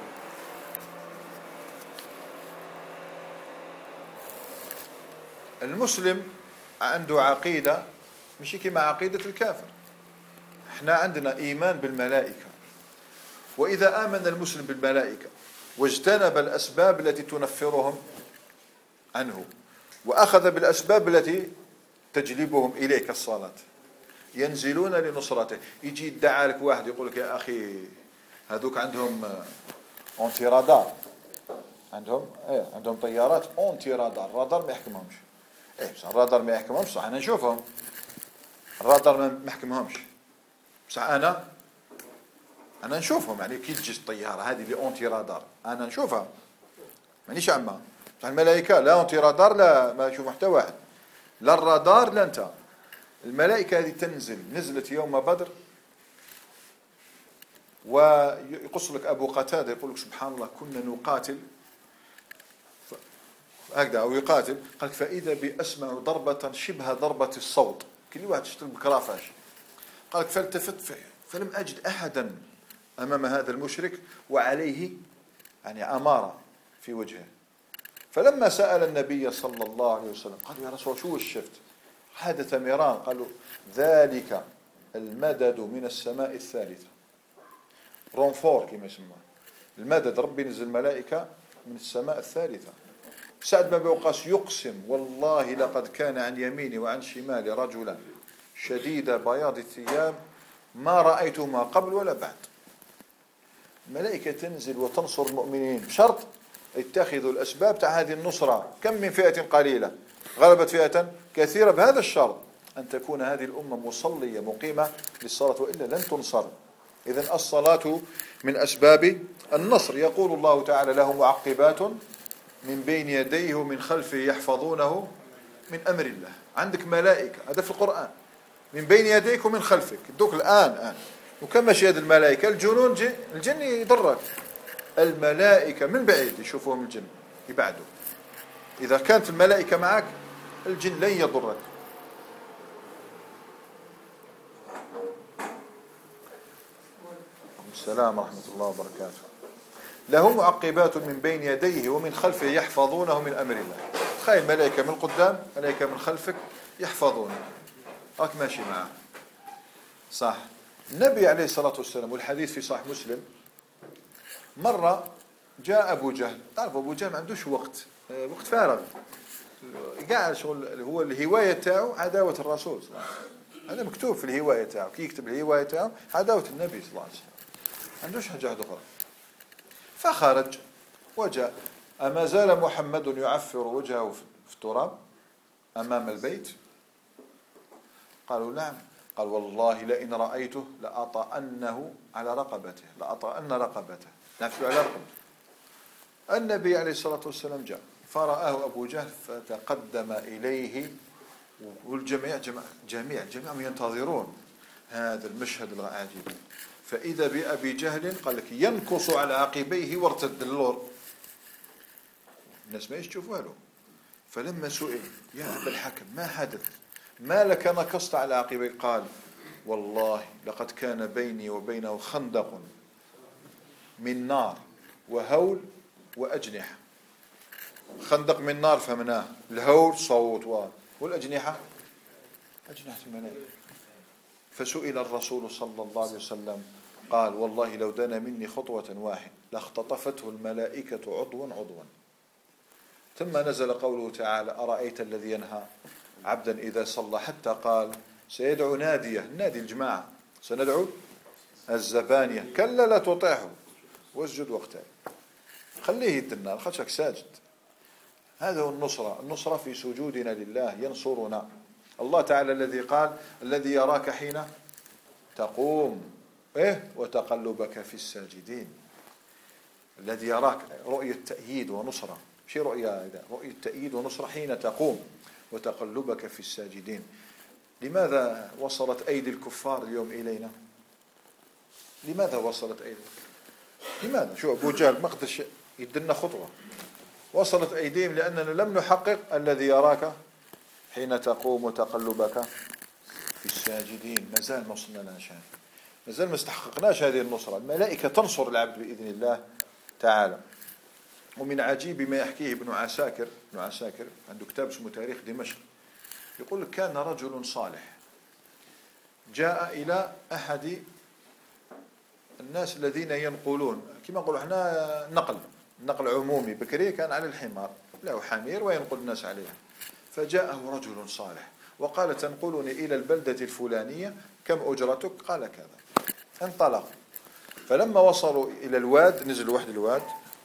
المسلم عنده عقيدة مش كما عقيدة الكافر. احنا عندنا إيمان بالملائكة، وإذا آمن المسلم بالملائكة واجتنب الأسباب التي تنفرهم عنه وأخذ بالأسباب التي تجلبهم إليك الصلاة ينزلون لنصرته. يجي يدعى لك واحد يقول لك يا أخي هذوك عندهم أنتي رادار، عندهم ايه عندهم طيارات أنتي رادار، الرادار ما يحكمهمش. ايه بصح الرادار ما يحكمهمش، صح أنا نشوفهم الرادار ما يحكمهمش، بصح أنا أنا نشوفهم. يعني كي تجي الطيارة هذه اللي أنتي رادار أنا نشوفها مانيش عمها. بصح الملائكة لا أنتي رادار لا ما يشوف حتى واحد، لا الرادار لا أنت. الملائكة هذه تنزل نزلت يوم بدر. ويقص لك أبو قتادة يقول لك سبحان الله كنا نقاتل هكذا أو يقاتل، قال فإذا بأسمع ضربة شبه ضربة الصوت، كل واحد يشتغل بكرافاش. قال فالتفت فيه فلم أجد أحدا أمام هذا المشرك وعليه يعني أمارة في وجهه. فلما سأل النبي صلى الله عليه وسلم قال يا رسول شو الشفت؟ حدث ميران. قالوا ذلك المدد من السماء الثالثة، رونفور كما يسمى المدد. ربي نزل الملائكة من السماء الثالثة. سعد بن أبي وقاص يقسم والله لقد كان عن يميني وعن شمالي رجلا شديد بياض الثياب ما رأيتهما قبل ولا بعد. الملائكة تنزل وتنصر المؤمنين بشرط اتخذوا الأسباب تاع هذه النصرة. كم من فئة قليلة غلبت فئة كثيرة بهذا الشرط، أن تكون هذه الأمة مصلية مقيمة للصلاة، وإلا لن تنصر. إذن الصلاة من أسباب النصر. يقول الله تعالى: له معقبات من بين يديه ومن خلفه يحفظونه من أمر الله. عندك ملائكة، هذا في القرآن، من بين يديك ومن خلفك. دوك الآن الآن وكما شهد الملائكة الجنون جي الجن يضرك، الملائكة من بعيد يشوفوهم الجن يبعدوا. إذا كانت الملائكة معك الجن لن يضرك. السلام ورحمة الله وبركاته. له معقبات من بين يديه ومن خلفه يحفظونه من أمر الله. تخيل ملائكة من قدام، ملائكة من خلفك يحفظونه، راك ماشي معه. صح. النبي عليه الصلاة والسلام، والحديث في صحيح مسلم، مرة جاء أبو جهل. تعرف أبو جهل ما عندوش وقت، وقت فارغ، قاعد شغل. هو الهواية تاعه عداوة الرسول صلى الله عليه وسلم. هذا مكتوب في الهواية تاعه، كي يكتب الهواية تاعه عداوة النبي صلى الله عليه وسلم، ما عندوش حاجة أخرى. فخرج وجاء. أما زال محمد يعفر وجهه في التراب أمام البيت؟ قالوا نعم. قال: والله لئن رأيته لأطأنه على رقبته، لأطأن رقبته، نفسه على رقبته. النبي عليه الصلاة والسلام جاء فرآه أبو جهل فتقدم إليه، والجميع جميع جميع جميع ينتظرون هذا المشهد العجيب. فإذا بأبي جهل قال لك ينكص على عقبيه وارتد اللور، الناس ما يشوفوا له. فلما سئل: يا أبا الحكم ما حدث؟ ما لك نكصت على عقبي؟ قال: والله لقد كان بيني وبينه خندق من نار وهول وأجنحة. خندق من نار فهمناه، الهول صوت، والأجنحة أجنحة الملائكة. فسئل الرسول صلى الله عليه وسلم قال: والله لو دنا مني خطوة واحدة لاختطفته الملائكة عضوا عضوا. ثم نزل قوله تعالى: أرأيت الذي ينهى عبدا إذا صلى، حتى قال: سيدعو نادية، نادي الجماعة، سندعو الزبانية، كلا لا تطيعه واسجد واقترب. خليه يدنا خشك ساجد. هذا هو النصرة. النصرة في سجودنا لله، ينصرنا الله تعالى الذي قال: الذي يراك حين تقوم إيه وتقلبك في الساجدين. الذي يراك رؤية تأييد ونصرة، مش رؤية رؤية تأييد ونصرة حين تقوم وتقلبك في الساجدين. لماذا وصلت أيدي الكفار اليوم إلينا؟ لماذا وصلت أيدي؟ لماذا؟ شو أبو جهل ما قدرش يدنا خطوة. وصلت أيديهم لأننا لم نحقق الذي يراك حين تقوم وتقلبك في الساجدين. ما زال ما وصلنا لها شيء، ما زال ما استحققناش هذه النصرة. الملائكة تنصر العبد بإذن الله تعالى. ومن عجيب ما يحكيه ابن عساكر، ابن عساكر عنده كتاب اسمه تاريخ دمشق، يقول لك: كان رجل صالح جاء إلى أحد الناس الذين ينقلون، كما نقولوا احنا نقل نقل عمومي. بكري كان على الحمار، له حمير وينقل الناس عليها. فجاءه رجل صالح وقال: تنقلني إلى البلدة الفلانية، كم أجرتك؟ قال كذا. انطلق. فلما وصلوا إلى الواد، نزل واحد الواد،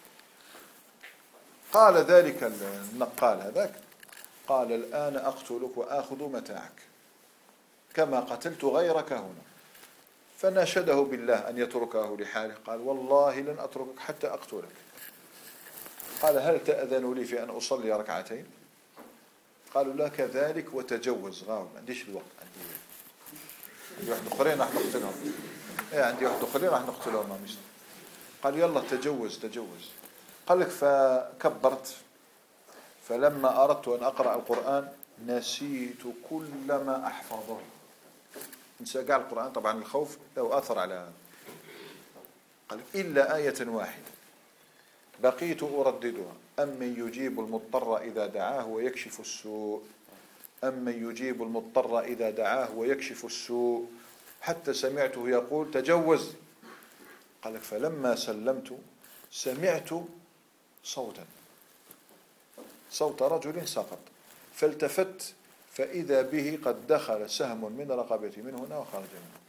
قال ذلك النقال هذاك: قال: الآن أقتلك وآخذ متاعك كما قتلت غيرك هنا. فناشده بالله أن يتركه لحاله. قال: والله لن أتركك حتى أقتلك. قال: هل تأذن لي في أن أصلي ركعتين؟ قالوا: لا كذلك وتجوز. غاو ما عنديش الوقت، عندي عندي واحد اخرين راح نقتلهم. ايه عندي واحد اخرين راح نقتلهم. قال: يلا تجوز تجوز. قال لك: فكبرت، فلما أردت أن أقرأ القرآن نسيت كل ما أحفظه. انسى قاع القرآن، طبعا الخوف له أثر على هذا. قال: إلا آية واحدة بقيت أرددها: أمن يجيب المضطر إذا دعاه ويكشف السوء، أمن يجيب المضطر إذا دعاه ويكشف السوء، حتى سمعته يقول: تجوز. قال لك: فلما سلمت سمعت صوتا، صوت رجل سقط، فالتفت فإذا به قد دخل سهم من رقبته من هنا وخرج منه.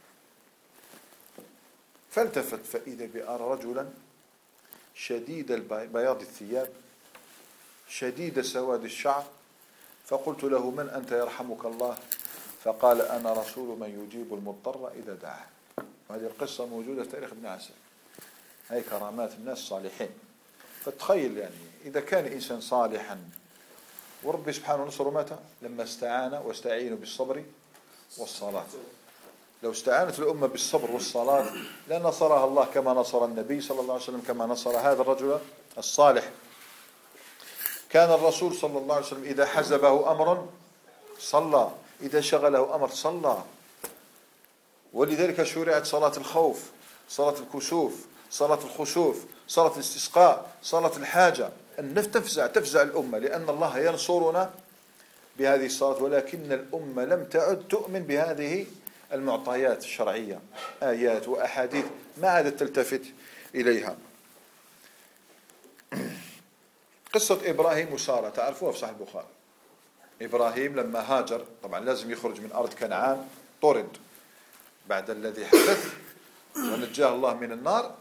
فالتفت فإذا بأرى رجلا شديد بياض الثياب شديد سواد الشعر، فقلت له: من أنت يرحمك الله؟ فقال: أنا رسول من يجيب المضطر إذا دعاه. وهذه القصة موجودة في تاريخ ابن عساكر. هي كرامات الناس الصالحين. فتخيل يعني إذا كان إنسان صالحا وربي سبحانه نصره متى؟ لما استعان واستعينوا بالصبر والصلاة. لو استعانت الأمة بالصبر والصلاة لنصرها الله كما نصر النبي صلى الله عليه وسلم، كما نصر هذا الرجل الصالح. كان الرسول صلى الله عليه وسلم إذا حزبه أمر صلى، إذا شغله أمر صلى. ولذلك شرعت صلاة الخوف، صلاة الكسوف، صلاة الخسوف، صلاة الاستسقاء، صلاة الحاجة. أن تفزع تفزع الأمة، لأن الله ينصرنا بهذه الصلاة. ولكن الأمة لم تعد تؤمن بهذه المعطيات الشرعية، آيات وأحاديث ما عادت تلتفت إليها. قصة إبراهيم وسارة تعرفوها في صحيح البخاري. إبراهيم لما هاجر طبعا لازم يخرج من أرض كنعان، طرد بعد الذي حدث ونجاه الله من النار،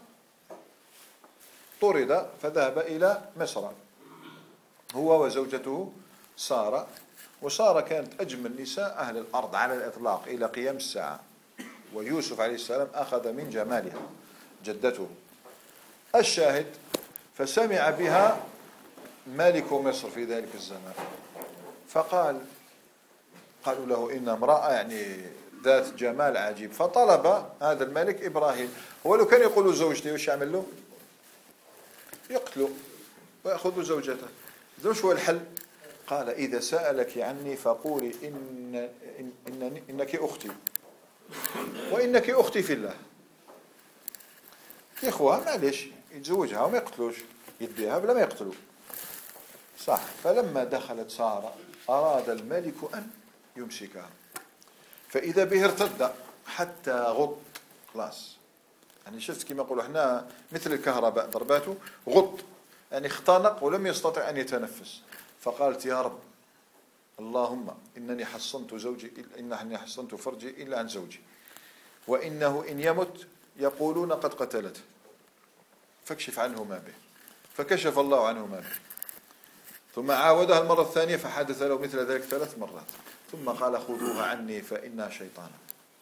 طرد فذهب إلى مصر هو وزوجته سارة. وسارة كانت أجمل نساء أهل الأرض على الإطلاق إلى قيام الساعة. ويوسف عليه السلام أخذ من جمالها جدته. الشاهد فسمع بها مالك مصر في ذلك الزمان، فقال قالوا له إن امرأة يعني ذات جمال عجيب. فطلب هذا الملك إبراهيم. هو لو كان يقول زوجتي وش يعمل له؟ يقتله ويأخذ زوجته. وش هو الحل؟ قال: إذا سألك عني فقولي إن إن إن إنك أختي وإنك أختي في الله. إخوة معلش يتزوجها وما يقتلوش، يديها بلا ما يقتلوا. صح. فلما دخلت سارة أراد الملك أن يمسكها، فإذا به ارتد حتى غط. خلاص يعني شفت كما يقولوا احنا مثل الكهرباء ضرباته غط، يعني اختنق ولم يستطع أن يتنفس. فقالت: يا رب اللهم إنني حصنت زوجي إنني حصنت فرجي إلا عن زوجي، وإنه إن يمت يقولون قد قتلته، فاكشف عنه ما به. فكشف الله عنه ما به. ثم عاودها المرة الثانية فحدث له مثل ذلك ثلاث مرات. ثم قال: خذوها عني فإنها شيطانة.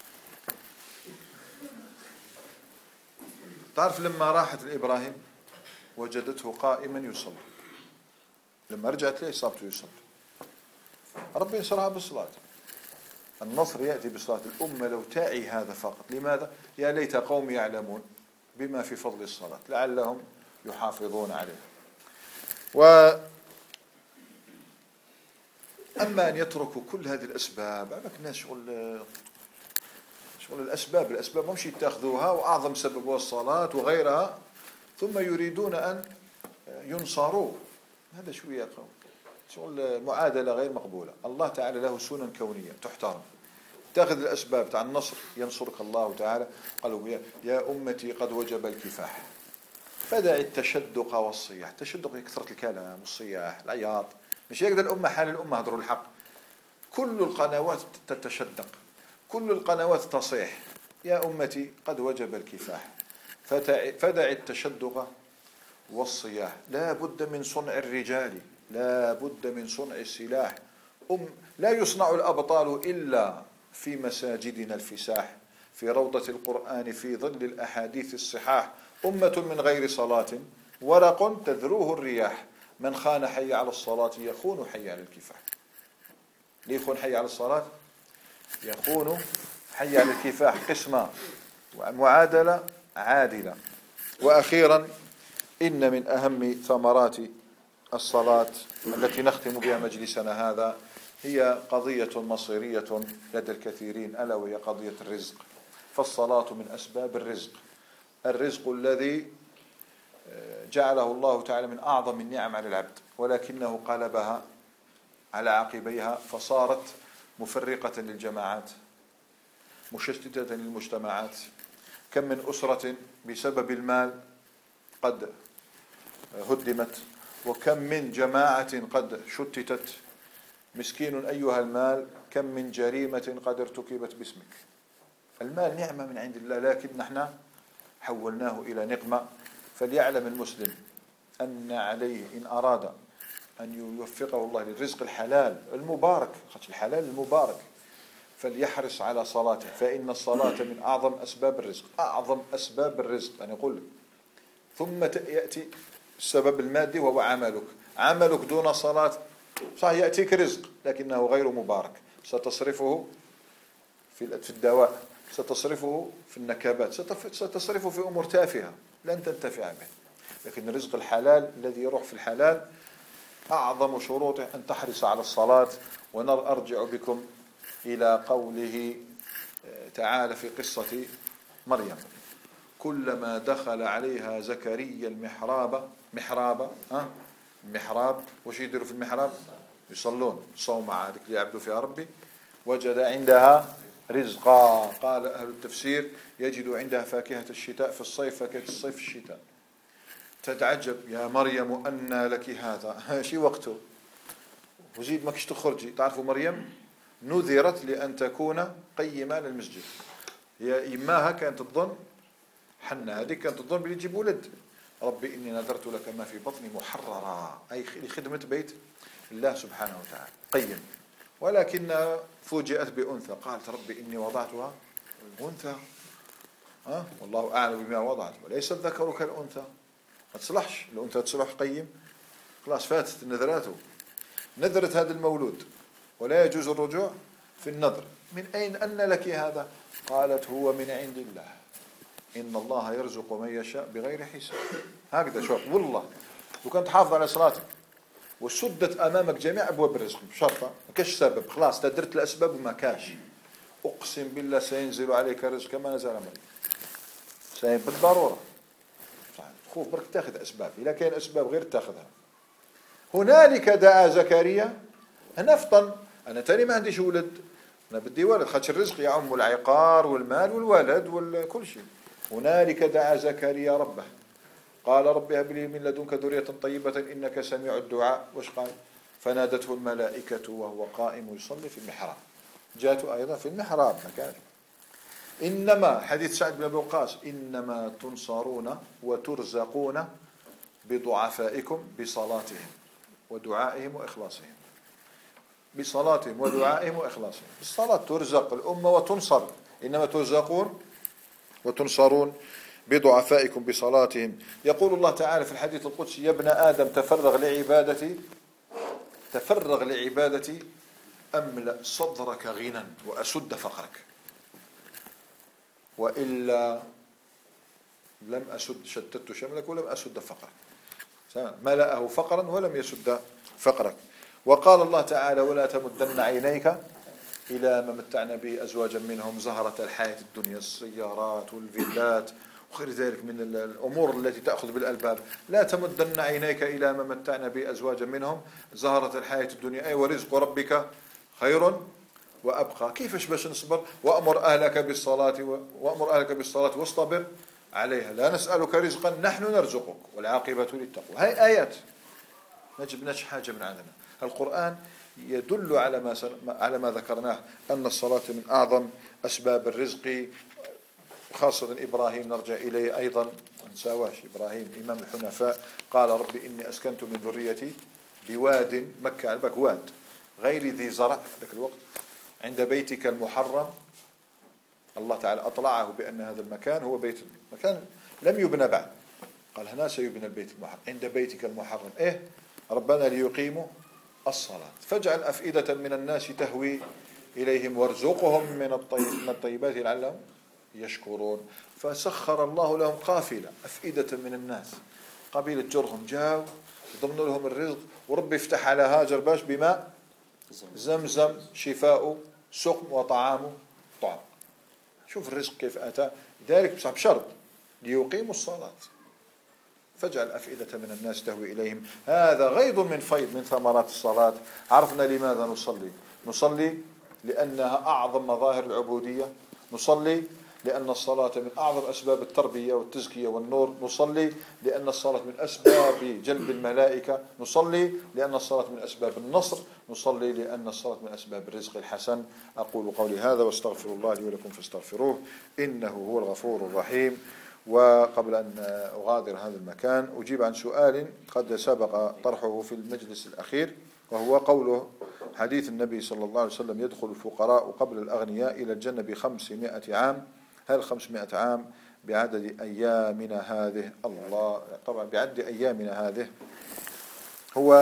تعرف لما راحت لإبراهيم وجدته قائما يصلي، لما رجعت ليه صابته يصلي. ربي ينصرها بالصلاة. النصر يأتي بالصلاة. الأمة لو تعي هذا فقط. لماذا؟ يا ليت قوم يعلمون بما في فضل الصلاة لعلهم يحافظون عليه. و أما أن يتركوا كل هذه الأسباب، عبك الناس شغل شغل الأسباب الأسباب مش يتخذوها، وأعظم سبب هو الصلاة وغيرها، ثم يريدون أن ينصروا. هذا شو يا قوم؟ شغل معادلة غير مقبولة. الله تعالى له سنن كونية تحترم. تأخذ الأسباب تاع النصر ينصرك الله تعالى. قالوا: يا أمتي قد وجب الكفاح فدع التشدق والصياح. تشدق كثرة الكلام والصياح العياط، مش يقدر الأمة حال الأمة هضروا الحق. كل القنوات تتشدق، كل القنوات تصيح: يا أمتي قد وجب الكفاح فدع التشدق والصياح. لا بد من صنع الرجال، لا بد من صنع السلاح. أم لا يصنع الأبطال إلا في مساجدنا الفساح، في روضة القرآن، في ظل الأحاديث الصحاح. أمة من غير صلاة ورق تذروه الرياح، من خان حي على الصلاة يخون حي على الكفاح. ليخون حي على الصلاة؟ يخون حي على الكفاح. قسمة ومعادلة عادلة. وأخيرا إن من أهم ثمرات الصلاة التي نختم بها مجلسنا هذا هي قضية مصيرية لدى الكثيرين، ألا وهي قضية الرزق. فالصلاة من أسباب الرزق، الرزق الذي جعله الله تعالى من أعظم النعم على العبد، ولكنه قلبها على عقبيها فصارت مفرقة للجماعات، مشتتة للمجتمعات. كم من أسرة بسبب المال قد هدمت، وكم من جماعة قد شتتت مسكين أيها المال كم من جريمة قد ارتكبت باسمك. المال نعمة من عند الله، لكن نحن حولناه إلى نقمة. فليعلم المسلم أن عليه إن أراد أن يوفقه الله للرزق الحلال المبارك، الحلال المبارك، فليحرص على صلاته، فإن الصلاة من أعظم أسباب الرزق، أعظم أسباب الرزق أنا أقول لك. ثم يأتي السبب المادي وهو عملك. عملك دون صلاة صح يأتيك رزق لكنه غير مبارك، ستصرفه في الدواء، ستصرفه في النكبات، ستصرفه في أمور تافهة لن تنتفع به. لكن الرزق الحلال الذي يروح في الحلال أعظم شروطه أن تحرص على الصلاة. ونرجع بكم إلى قوله تعالى في قصة مريم: كلما دخل عليها زكريا المحراب محراب ها محراب وش يديروا في المحراب؟ يصلون صوم عادك ليعبدوا فيها ربي، وجد عندها رزقا. قال أهل التفسير: يجد عندها فاكهة الشتاء في الصيف، فاكهة الصيف في الشتاء. تتعجب: يا مريم أنى لك هذا؟ شي وقته وزيد ماكش تخرجي. تعرفوا مريم نذرت لأن تكون قيمة للمسجد. هي إماها كانت تظن حنة هذه كانت تظن بلي تجيب ولد. ربي إني نذرت لك ما في بطني محررا، أي لخدمة بيت الله سبحانه وتعالى قيم. ولكن فوجئت بأنثى، قالت: ربي إني وضعتها أنثى أه؟ والله أعلم بما وضعت وليس الذكر كالأنثى. ما تصلحش الأنثى تصلح قيم، خلاص فاتت نذراته. نذرت هذا المولود ولا يجوز الرجوع في النذر. من أين أن لك هذا؟ قالت: هو من عند الله، إن الله يرزق من يشاء بغير حساب. هكذا شوف، والله لو كنت حافظ على صلاتك وسدت أمامك جميع أبواب الرزق بشرطة ما كاش سبب، خلاص تدرت الأسباب وما كاش، أقسم بالله سينزل عليك رزق كما نزل على مريم، سينزل بالضرورة. خوف برك تاخذ أسباب، إذا كان أسباب غير تاخذها. هنالك دعا زكريا: أنا أفطن، أنا تاني ما عنديش ولد، أنا بدي ولد، خاطر الرزق يعم العقار والمال والولد وكل شيء. هنالك دعا زكريا ربه قال: رب هب لي من لدنك ذرية طيبة إنك سميع الدعاء. وش قال؟ فنادته الملائكة وهو قائم يصلي في المحراب. جاءته أيضا في المحراب مكان. إنما حديث سعد بن أبي وقاص: إنما تنصرون وترزقون بضعفائكم بصلاتهم ودعائهم وإخلاصهم. بصلاتهم ودعائهم وإخلاصهم. بالصلاة ترزق الأمة وتنصر، إنما ترزقون وتنصرون بضعفائكم بصلاتهم. يقول الله تعالى في الحديث القدسي: يا ابن آدم تفرغ لعبادتي تفرغ لعبادتي أملأ صدرك غنى وأسد فقرك، وإلا لم أسد شتت شملك ولم أسد فقرك. ملأه فقرا ولم يسد فقرك. وقال الله تعالى: ولا تمدن عينيك إلى ما متعنا به أزواجا منهم زهرة الحياة الدنيا، السيارات والفيلات وغير ذلك من الأمور التي تأخذ بالألباب. لا تمدن عينيك إلى ما متعنا به أزواجا منهم زهرة الحياة الدنيا، أي ورزق ربك خير وأبقى. كيفش باش نصبر؟ وأمر أهلك بالصلاة وأمر أهلك بالصلاة واصطبر عليها، لا نسألك رزقا نحن نرزقك والعاقبة للتقوى. هاي آيات ما جبناش حاجة من عندنا. القرآن يدل على ما على ما ذكرناه، أن الصلاة من أعظم أسباب الرزق. خاصة إبراهيم نرجع إليه أيضا، ما نساواش إبراهيم إمام الحنفاء قال: ربي إني أسكنت من ذريتي بواد، مكة على واد غير ذي زرع في ذاك الوقت عند بيتك المحرم. الله تعالى أطلعه بأن هذا المكان هو بيت، مكان لم يبنى بعد، قال هنا سيبنى البيت المحرم عند بيتك المحرم. إيه ربنا ليقيموا الصلاة فاجعل أفئدة من الناس تهوي إليهم وارزقهم من الطيب من الطيبات لعلهم يشكرون. فسخر الله لهم قافلة أفئدة من الناس، قبيلة جرهم جاءوا ضمن لهم الرزق، ورب يفتح على هاجر باش بماء زمزم شفاء سقم وطعام طعام. شوف الرزق كيف أتى. ذلك بشرط ليقيموا الصلاة فاجعل أفئدة من الناس تهوي إليهم. هذا غيض من فيض من ثمرات الصلاة. عرفنا لماذا نصلي. نصلي لأنها أعظم مظاهر العبودية. نصلي لأن الصلاة من أعظم أسباب التربية والتزكية والنور، نصلي لأن الصلاة من أسباب جلب الملائكة، نصلي لأن الصلاة من أسباب النصر، نصلي لأن الصلاة من أسباب الرزق الحسن. أقول قولي هذا واستغفر الله لي ولكم فاستغفروه إنه هو الغفور الرحيم. وقبل أن أغادر هذا المكان أجيب عن سؤال قد سبق طرحه في المجلس الأخير، وهو قوله حديث النبي صلى الله عليه وسلم يدخل الفقراء قبل الأغنياء إلى الجنة بخمسمائة عام. هل خمسمائة عام بعدد أيامنا هذه؟ الله، طبعا بعد أيامنا هذه هو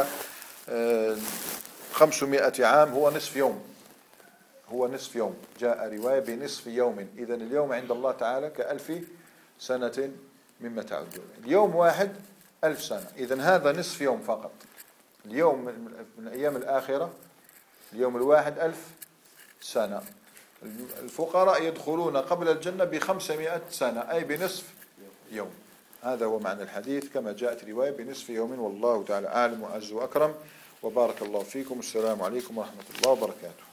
خمسمائة عام، هو نصف يوم، هو نصف يوم، جاء رواية بنصف يوم. إذن اليوم عند الله تعالى كألف سنة مما تعدون، اليوم واحد ألف سنة، إذن هذا نصف يوم فقط. اليوم من أيام الآخرة اليوم الواحد ألف سنة. الفقراء يدخلون قبل الجنة بخمسمائة سنة، أي بنصف يوم. هذا هو معنى الحديث كما جاءت رواية بنصف يوم. والله تعالى أعلم وأعز وأكرم، وبارك الله فيكم. السلام عليكم ورحمة الله وبركاته.